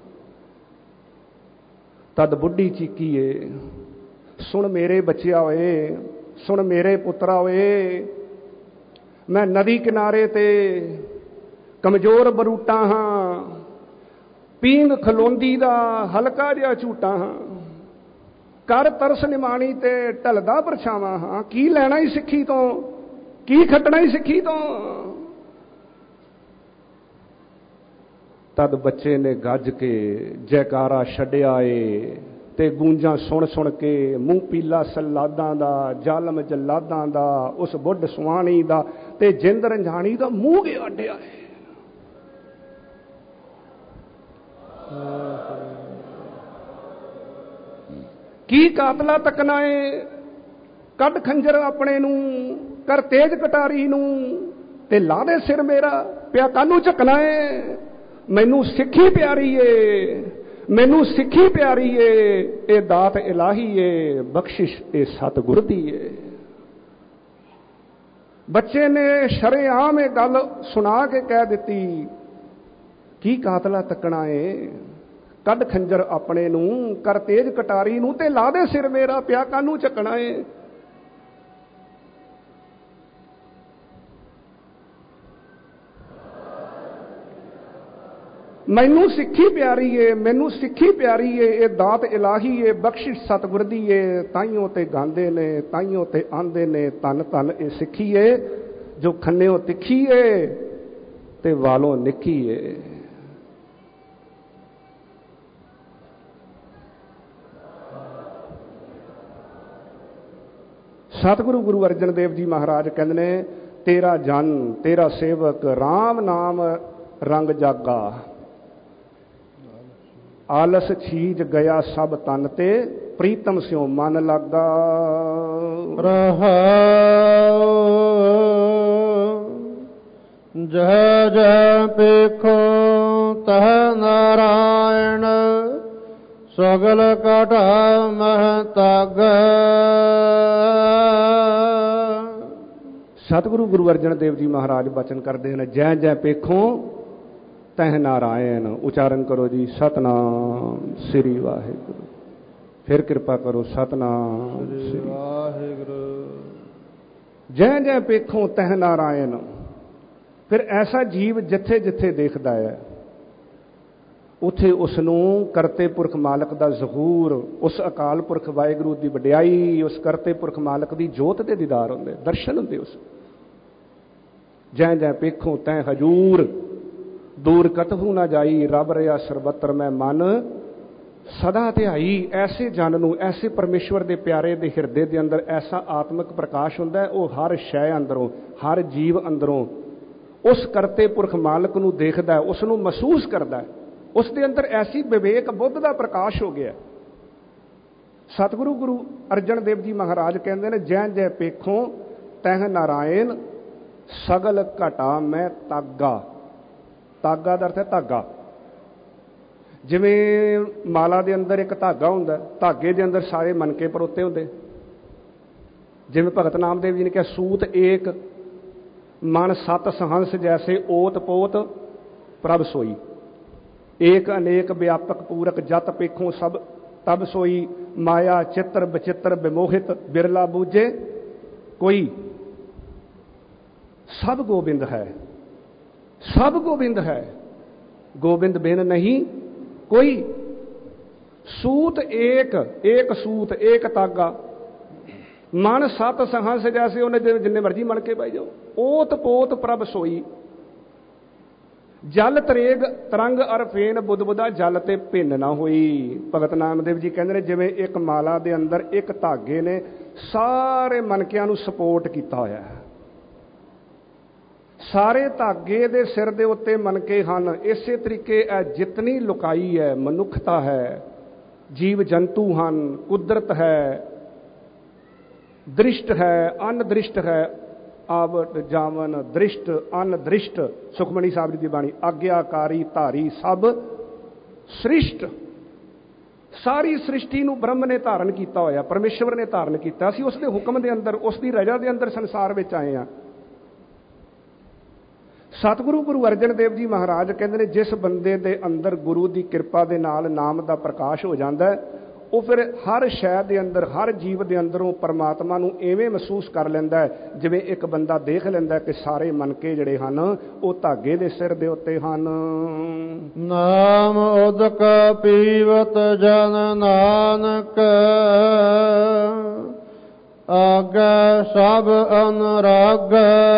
ਤਦ ਬੁੱਢੀ ਚੀਕੀਏ, ਸੁਣ ਮੇਰੇ ਬੱਚਿਆ ਓਏ, ਸੁਣ ਮੇਰੇ ਪੁੱਤਰਾ ਓਏ, ਮੈਂ ਨਦੀ ਕਿਨਾਰੇ ਤੇ ਕਮਜ਼ੋਰ ਬਰੂਟਾ ਹਾਂ, ਪੀਂਗ ਖਲੋਂਦੀ ਦਾ ਹਲਕਾ ਜਿਹਾ ਝੂਟਾ ਹਾਂ, ਕਰ ਤਰਸ ਨਿਮਾਣੀ ਤੇ ਢਲਦਾ ਪਰਛਾਵਾਂ ਹਾਂ। ਕੀ ਲੈਣਾ ਹੀ ਸਿੱਖੀ ਤੋਂ, ਕੀ ਖੱਟਣਾ ਹੀ ਸਿੱਖੀ ਤੋਂ। ਤਦ ਬੱਚੇ ਨੇ ਗੱਜ ਕੇ ਜੈਕਾਰਾ ਛੱਡਿਆ ਏ ਤੇ ਗੂੰਜਾਂ ਸੁਣ ਸੁਣ ਕੇ ਮੂੰਹ ਪੀਲਾ ਸਲਾਦਾਂ ਦਾ, ਜ਼ਾਲਮ ਜਲਾਦਾਂ ਦਾ, ਉਸ ਬੁੱਢ ਸੁਆਣੀ ਦਾ ਤੇ ਜਿੰਦ ਰੰਝਾਣੀ ਦਾ ਮੂੰਹ ਗਿਆ ਅੱਡਿਆ ਏ। ਕੀ ਕਾਤਲਾ ਤੱਕਣਾ ਏ, ਕੱਢ ਖੰਜਰ ਆਪਣੇ ਨੂੰ, ਕਰ ਤੇਜ ਕਟਾਰੀ ਨੂੰ, ਤੇ ਲਾ ਦੇ ਸਿਰ ਮੇਰਾ, ਪਿਆ ਕਾਹਨੂੰ ਝਕਣਾ ਏ। ਮੈਨੂੰ ਸਿੱਖੀ ਪਿਆਰੀ ਏ, ਮੈਨੂੰ ਸਿੱਖੀ ਪਿਆਰੀ ਏ, ਇਹ ਦਾਤ ਇਲਾਹੀ ਏ, ਬਖਸ਼ਿਸ਼ ਇਹ ਸਤਿਗੁਰ ਦੀ ਏ। ਬੱਚੇ ਨੇ ਸ਼ਰੇਆਮ ਇਹ ਗੱਲ ਸੁਣਾ ਕੇ ਕਹਿ ਦਿੱਤੀ, ਕੀ ਕਾਤਲਾ ਤੱਕਣਾ ਏ, ਕੱਢ ਖੰਜਰ ਆਪਣੇ ਨੂੰ, ਕਰ ਤੇਜ ਕਟਾਰੀ ਨੂੰ, ਤੇ ਲਾ ਦੇ ਸਿਰ ਮੇਰਾ, ਪਿਆ ਕਾਹਨੂੰ ਝਕਣਾ ਏ। ਮੈਨੂੰ ਸਿੱਖੀ ਪਿਆਰੀ ਏ, ਮੈਨੂੰ ਸਿੱਖੀ ਪਿਆਰੀ ਏ, ਇਹ ਦਾਤ ਇਲਾਹੀ ਏ, ਬਖਸ਼ਿਸ਼ ਸਤਿਗੁਰ ਦੀ ਏ। ਤਾਈਓ ਤੇ ਗਾਉਂਦੇ ਨੇ, ਤਾਈਓ ਤੇ ਆਂਦੇ ਨੇ, ਧੰਨ ਧੰਨ ਇਹ ਸਿੱਖੀ ਏ, ਜੋ ਖੰਨਿਓ ਤਿੱਖੀ ਏ ਤੇ ਵਾਲੋਂ ਨਿੱਕੀ ਏ। ਸਤਿਗੁਰੂ ਗੁਰੂ ਅਰਜਨ ਦੇਵ ਜੀ ਮਹਾਰਾਜ ਕਹਿੰਦੇ ਨੇ, ਤੇਰਾ ਜਨ ਤੇਰਾ ਸੇਵਕ ਰਾਮ ਨਾਮ ਰੰਗ ਜਾਗਾ, ਆਲਸ ਛੀਜ ਗਿਆ ਸਭ ਤਨ ਤੇ, ਪ੍ਰੀਤਮ ਸਿਉ ਮਨ ਲਾਗਾ।
ਰਹਾਉ ਜਹ ਜਹ ਪੇਖੋ ਤਹ ਨਾਰਾਇਣ, ਸਗਲ ਘਟਾ ਮਹਿ ਤਾਗੈ।
ਸਤਿਗੁਰੂ ਗੁਰੂ ਅਰਜਨ ਦੇਵ ਜੀ ਮਹਾਰਾਜ ਬਚਨ ਕਰਦੇ ਨੇ, ਜੈ ਜੈ ਪੇਖੋ ਤਹਿ ਨਾਰਾਇਣ। ਉਚਾਰਨ ਕਰੋ ਜੀ, ਸਤਨਾਮ ਸ੍ਰੀ ਵਾਹਿਗੁਰੂ। ਫਿਰ ਕਿਰਪਾ ਕਰੋ, ਸਤਨਾਮ ਸ੍ਰੀ
ਵਾਹਿਗੁਰੂ।
ਜੈ ਜੈ ਪੇਖੋ ਤਹਿ ਨਾਰਾਇਣ। ਫਿਰ ਐਸਾ ਜੀਵ ਜਿੱਥੇ ਜਿੱਥੇ ਦੇਖਦਾ ਹੈ, ਉੱਥੇ ਉਸ ਨੂੰ ਕਰਤੇ ਪੁਰਖ ਮਾਲਕ ਦਾ ਜ਼ਹੂਰ, ਉਸ ਅਕਾਲ ਪੁਰਖ ਵਾਹਿਗੁਰੂ ਦੀ ਵਡਿਆਈ, ਉਸ ਕਰਤੇ ਪੁਰਖ ਮਾਲਕ ਦੀ ਜੋਤ ਦੇ ਦੀਦਾਰ ਹੁੰਦੇ, ਦਰਸ਼ਨ ਹੁੰਦੇ ਉਸ। ਜੈ ਜੈ ਪੇਖੋ ਤੈ ਹਜੂਰ, ਦੂਰ ਕਤਹੂ ਨਾ ਜਾਈ, ਰੱਬ ਰਿਆ ਸਰਬੱਤਰ ਮੈਂ ਮਨ ਸਦਾ ਧਿਆਈ। ਐਸੇ ਜਨ ਨੂੰ, ਐਸੇ ਪਰਮੇਸ਼ਵਰ ਦੇ ਪਿਆਰੇ ਦੇ ਹਿਰਦੇ ਦੇ ਅੰਦਰ ਐਸਾ ਆਤਮਿਕ ਪ੍ਰਕਾਸ਼ ਹੁੰਦਾ ਹੈ, ਉਹ ਹਰ ਸ਼ੈ ਅੰਦਰੋਂ, ਹਰ ਜੀਵ ਅੰਦਰੋਂ ਉਸ ਕਰਤੇ ਪੁਰਖ ਮਾਲਕ ਨੂੰ ਦੇਖਦਾ, ਉਸ ਨੂੰ ਮਹਿਸੂਸ ਕਰਦਾ। ਉਸ ਦੇ ਅੰਦਰ ਐਸੀ ਵਿਵੇਕ ਬੁੱਧ ਦਾ ਪ੍ਰਕਾਸ਼ ਹੋ ਗਿਆ। ਸਤਿਗੁਰੂ ਗੁਰੂ ਅਰਜਨ ਦੇਵ ਜੀ ਮਹਾਰਾਜ ਕਹਿੰਦੇ ਨੇ, ਜੈ ਜੈ ਪੇਖੋਂ ਤਹਿ ਨਾਰਾਇਣ, ਸਗਲ ਘਟਾ ਮੈਂ ਤਾਗਾ। ਤਾਗਾ ਦਾ ਅਰਥ ਹੈ ਧਾਗਾ। ਜਿਵੇਂ ਮਾਲਾ ਦੇ ਅੰਦਰ ਇੱਕ ਧਾਗਾ ਹੁੰਦਾ, ਧਾਗੇ ਦੇ ਅੰਦਰ ਸਾਰੇ ਮਨਕੇ ਪਰੋਤੇ ਹੁੰਦੇ। ਜਿਵੇਂ ਭਗਤ ਨਾਮਦੇਵ ਜੀ ਨੇ ਕਿਹਾ, ਸੂਤ ਏਕ ਮਨ ਸਤ ਸਹੰਸ, ਜੈਸੇ ਓਤ ਪੋਤ ਪ੍ਰਭ ਸੋਈ। ਏਕ ਅਨੇਕ ਵਿਆਪਕ ਪੂਰਕ, ਜਤ ਪੇਖੋਂ ਸਭ ਤਬ ਸੋਈ। ਮਾਇਆ ਚਿੱਤਰ ਬਚਿੱਤਰ ਵਿਮੋਹਿਤ, ਬਿਰਲਾ ਬੂਝੇ ਕੋਈ। ਸਭ ਗੋਬਿੰਦ ਹੈ, ਸਭ ਗੋਬਿੰਦ ਹੈ, ਗੋਬਿੰਦ ਬਿਨ ਨਹੀਂ ਕੋਈ। ਸੂਤ ਏਕ, ਏਕ ਸੂਤ ਏਕ ਤਾਗਾ, ਮਨ ਸਤ ਸਹੰਸ, ਜੈਸੇ ਉਹਨੇ ਜਿੰਨੇ ਮਰਜੀ ਮਣ ਕੇ ਪਾਈ ਜਾਓ। ਓਤ ਪੋਤ ਪ੍ਰਭ ਸੋਈ। ਜਲ ਤਰੇਗ ਤਰੰਗ ਅਰ ਫੇਨ, ਬੁੱਧ ਬੁੱਧਾ ਜਲ ਤੇ ਭਿੰਨ ਨਾ ਹੋਈ। ਭਗਤ ਨਾਮਦੇਵ ਜੀ ਕਹਿੰਦੇ ਨੇ, ਜਿਵੇਂ ਇੱਕ ਮਾਲਾ ਦੇ ਅੰਦਰ ਇੱਕ ਧਾਗੇ ਨੇ ਸਾਰੇ ਮਨਕਿਆਂ ਨੂੰ ਸਪੋਰਟ ਕੀਤਾ ਹੋਇਆ ਹੈ। ਸਾਰੇ ਧਾਗੇ ਦੇ ਸਿਰ ਦੇ ਉੱਤੇ ਮਨਕੇ ਹਨ। ਇਸੇ ਤਰੀਕੇ ਇਹ ਜਿਤਨੀ ਲੁਕਾਈ ਹੈ, ਮਨੁੱਖਤਾ ਹੈ, ਜੀਵ ਜੰਤੂ ਹਨ, ਕੁਦਰਤ ਹੈ, ਦ੍ਰਿਸ਼ਟ ਹੈ, ਅਨਦ੍ਰਿਸ਼ਟ ਹੈ, ਆਵਟ ਜਾਵਨ ਦ੍ਰਿਸ਼ਟ ਅਨਦ੍ਰਿਸ਼ਟ। ਸੁਖਮਨੀ ਸਾਹਿਬ ਜੀ ਦੀ ਬਾਣੀ, ਆਗਿਆਕਾਰੀ ਧਾਰੀ ਸਭ ਸ੍ਰਿਸ਼ਟ। ਸਾਰੀ ਸ੍ਰਿਸ਼ਟੀ ਨੂੰ ਬ੍ਰਹਮ ਨੇ ਧਾਰਨ ਕੀਤਾ ਹੋਇਆ, ਪਰਮੇਸ਼ਵਰ ਨੇ ਧਾਰਨ ਕੀਤਾ। ਅਸੀਂ ਉਸ ਦੇ ਹੁਕਮ ਦੇ ਅੰਦਰ, ਉਸ ਦੀ ਰਜ਼ਾ ਦੇ ਅੰਦਰ ਸੰਸਾਰ ਵਿੱਚ ਆਏ ਹਾਂ। ਸਤਿਗੁਰੂ ਗੁਰੂ ਅਰਜਨ ਦੇਵ ਜੀ ਮਹਾਰਾਜ ਕਹਿੰਦੇ ਨੇ, ਜਿਸ ਬੰਦੇ ਦੇ ਅੰਦਰ ਗੁਰੂ ਦੀ ਕਿਰਪਾ ਦੇ ਨਾਲ ਨਾਮ ਦਾ ਪ੍ਰਕਾਸ਼ ਹੋ ਜਾਂਦਾ, ਉਹ ਫਿਰ ਹਰ ਸ਼ੈ ਦੇ ਅੰਦਰ, ਹਰ ਜੀਵ ਦੇ ਅੰਦਰੋਂ ਪਰਮਾਤਮਾ ਨੂੰ ਐਵੇਂ ਮਹਿਸੂਸ ਕਰ ਲੈਂਦਾ ਹੈ, ਜਿਵੇਂ ਇੱਕ ਬੰਦਾ ਦੇਖ ਲੈਂਦਾ ਕਿ ਸਾਰੇ ਮਨਕੇ ਜਿਹੜੇ ਹਨ ਉਹ ਧਾਗੇ ਦੇ ਸਿਰ ਦੇ ਉੱਤੇ ਹਨ।
ਨਾਮ ਉਦਕ ਪੀਵਤ ਜਨ ਨਾਨਕ, ਆਗੈ ਸਭ ਅਨੁਰਾਗ।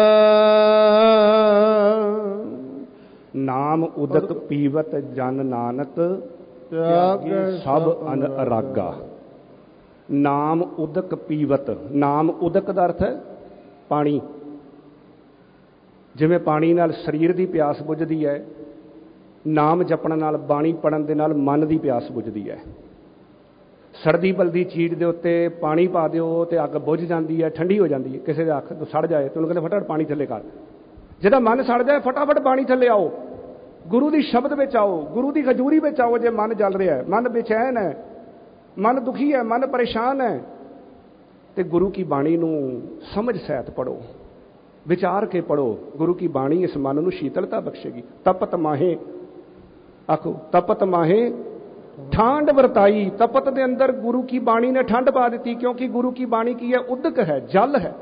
ਨਾਮ ਉਦਕ ਪੀਵਤ ਜਨ ਨਾਨਕ, ਤਿਆਗੈ ਸਭ ਅਨੁਰਾਗਾ। ਨਾਮ ਉਦਕ ਪੀਵਤ, ਨਾਮ ਉਦਕ ਦਾ ਅਰਥ ਹੈ ਪਾਣੀ। ਜਿਵੇਂ ਪਾਣੀ ਨਾਲ ਸਰੀਰ ਦੀ ਪਿਆਸ ਬੁਝਦੀ ਹੈ, ਨਾਮ ਜਪਣ ਨਾਲ, ਬਾਣੀ ਪੜਨ ਦੇ ਨਾਲ ਮਨ ਦੀ ਪਿਆਸ ਬੁਝਦੀ ਹੈ। ਸੜਦੀ ਬਲਦੀ ਚੀਜ਼ ਦੇ ਉੱਤੇ ਪਾਣੀ ਪਾ ਦਿਓ ਤੇ ਅੱਗ ਬੁਝ ਜਾਂਦੀ ਹੈ, ਠੰਡੀ ਹੋ ਜਾਂਦੀ ਹੈ। ਕਿਸੇ ਦੇ ਅੱਖ ਤੋਂ ਸੜ ਜਾਏ ਤੇ ਉਹਨੂੰ ਕਹਿੰਦੇ ਫਟਾਫਟ ਪਾਣੀ ਥੱਲੇ ਕਰ, ਜਿਹਦਾ ਮਨ ਸੜ ਜਾਏ ਫਟਾਫਟ ਬਾਣੀ ਥੱਲੇ ਆਓ, ਗੁਰੂ ਦੀ ਸ਼ਬਦ ਵਿੱਚ ਆਓ, ਗੁਰੂ ਦੀ ਹਜ਼ੂਰੀ ਵਿੱਚ ਆਓ। ਜੇ ਮਨ ਜਲ ਰਿਹਾ ਹੈ, ਮਨ ਬੇਚੈਨ ਹੈ, ਮਨ ਦੁਖੀ ਹੈ, ਮਨ ਪਰੇਸ਼ਾਨ ਹੈ, ਤੇ ਗੁਰੂ ਕੀ ਬਾਣੀ ਨੂੰ ਸਮਝ ਸਹਿਤ ਪੜੋ, ਵਿਚਾਰ ਕੇ ਪੜੋ। ਗੁਰੂ ਕੀ ਬਾਣੀ ਇਸ ਮਨ ਨੂੰ ਸ਼ੀਤਲਤਾ ਬਖਸ਼ੇਗੀ। ਤਪਤ ਮਾਹੇ, ਆਖੋ ਤਪਤ ਮਾਹੇ ਠੰਡ ਵਰਤਾਈ। ਤਪਤ ਦੇ ਅੰਦਰ ਗੁਰੂ ਕੀ ਬਾਣੀ ਨੇ ਠੰਡ ਪਾ ਦਿੱਤੀ, ਕਿਉਂਕਿ ਗੁਰੂ ਕੀ ਬਾਣੀ ਕੀ ਹੈ? ਉਦਕ ਹੈ, ਜਲ ਹੈ।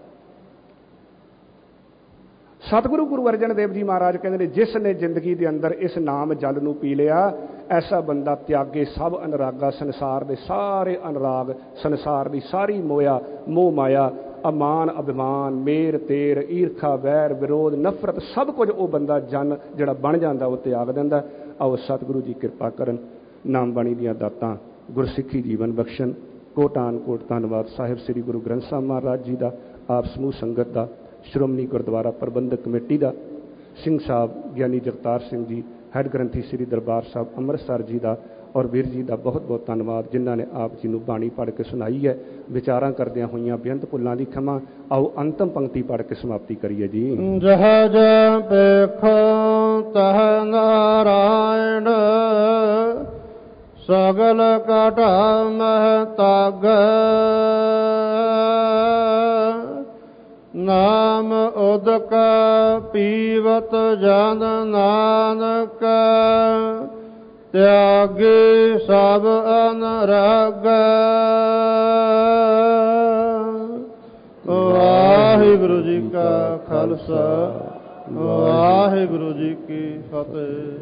ਸਤਿਗੁਰੂ ਗੁਰੂ ਅਰਜਨ ਦੇਵ ਜੀ ਮਹਾਰਾਜ ਕਹਿੰਦੇ ਨੇ, ਜਿਸ ਨੇ ਜ਼ਿੰਦਗੀ ਦੇ ਅੰਦਰ ਇਸ ਨਾਮ ਜਲ ਨੂੰ ਪੀ ਲਿਆ, ਐਸਾ ਬੰਦਾ ਤਿਆਗੇ ਸਭ ਅਨੁਰਾਗਾ। ਸੰਸਾਰ ਦੇ ਸਾਰੇ ਅਨੁਰਾਗ, ਸੰਸਾਰ ਦੀ ਸਾਰੀ ਮੋਇਆ ਮੋਹ ਮਾਇਆ, ਅਮਾਨ ਅਭਿਮਾਨ, ਮੇਰ ਤੇਰ, ਈਰਖਾ ਵੈਰ ਵਿਰੋਧ ਨਫ਼ਰਤ, ਸਭ ਕੁਝ ਉਹ ਬੰਦਾ ਜਨ ਜਿਹੜਾ ਬਣ ਜਾਂਦਾ ਉਹ ਤਿਆਗ ਦਿੰਦਾ। ਆਓ ਸਤਿਗੁਰੂ ਜੀ ਕਿਰਪਾ ਕਰਨ, ਨਾਮ ਬਾਣੀ ਦੀਆਂ ਦਾਤਾਂ ਗੁਰਸਿੱਖੀ ਜੀਵਨ ਬਖਸ਼ਣ। ਕੋਟਾਨ ਕੋਟ ਧੰਨਵਾਦ ਸਾਹਿਬ ਸ੍ਰੀ ਗੁਰੂ ਗ੍ਰੰਥ ਸਾਹਿਬ ਮਹਾਰਾਜ ਜੀ ਦਾ, ਆਪ ਸਮੂਹ ਸੰਗਤ ਦਾ, ਸ਼੍ਰੋਮਣੀ ਗੁਰਦੁਆਰਾ ਪ੍ਰਬੰਧਕ ਕਮੇਟੀ ਦਾ, ਸਿੰਘ ਸਾਹਿਬ ਗਿਆਨੀ ਜਗਤਾਰ ਸਿੰਘ ਜੀ ਹੈੱਡ ਗ੍ਰੰਥੀ ਸ੍ਰੀ ਦਰਬਾਰ ਸਾਹਿਬ ਅੰਮ੍ਰਿਤਸਰ ਜੀ ਦਾ, ਔਰ ਵੀਰ ਜੀ ਦਾ ਬਹੁਤ ਬਹੁਤ ਧੰਨਵਾਦ ਜਿਨ੍ਹਾਂ ਨੇ ਆਪ ਜੀ ਨੂੰ ਬਾਣੀ ਪੜ੍ਹ ਕੇ ਸੁਣਾਈ ਹੈ। ਵਿਚਾਰਾਂ ਕਰਦਿਆਂ ਹੋਈਆਂ ਬੇਅੰਤ ਭੁੱਲਾਂ ਦੀ ਖਿਮਾ। ਆਓ ਅੰਤਮ ਪੰਕਤੀ ਪੜ੍ਹ ਕੇ ਸਮਾਪਤੀ ਕਰੀਏ ਜੀ।
ਜਹ ਜਹ ਪੇਖੋ ਤਹ ਨਾਰਾਇਣ, ਸਗਲ ਘਟਾ ਮਹਿ ਤਾਗ। ਨਾਮ ਉਦਕ ਪੀਵਤ ਜਨ ਨਾਨਕ, ਤਿਆਗੇ ਸਭ ਅਨਰਗ। ਵਾਹਿਗੁਰੂ ਜੀ ਕਾ ਖਾਲਸਾ, ਵਾਹਿਗੁਰੂ ਜੀ ਕੀ ਫਤਿਹ।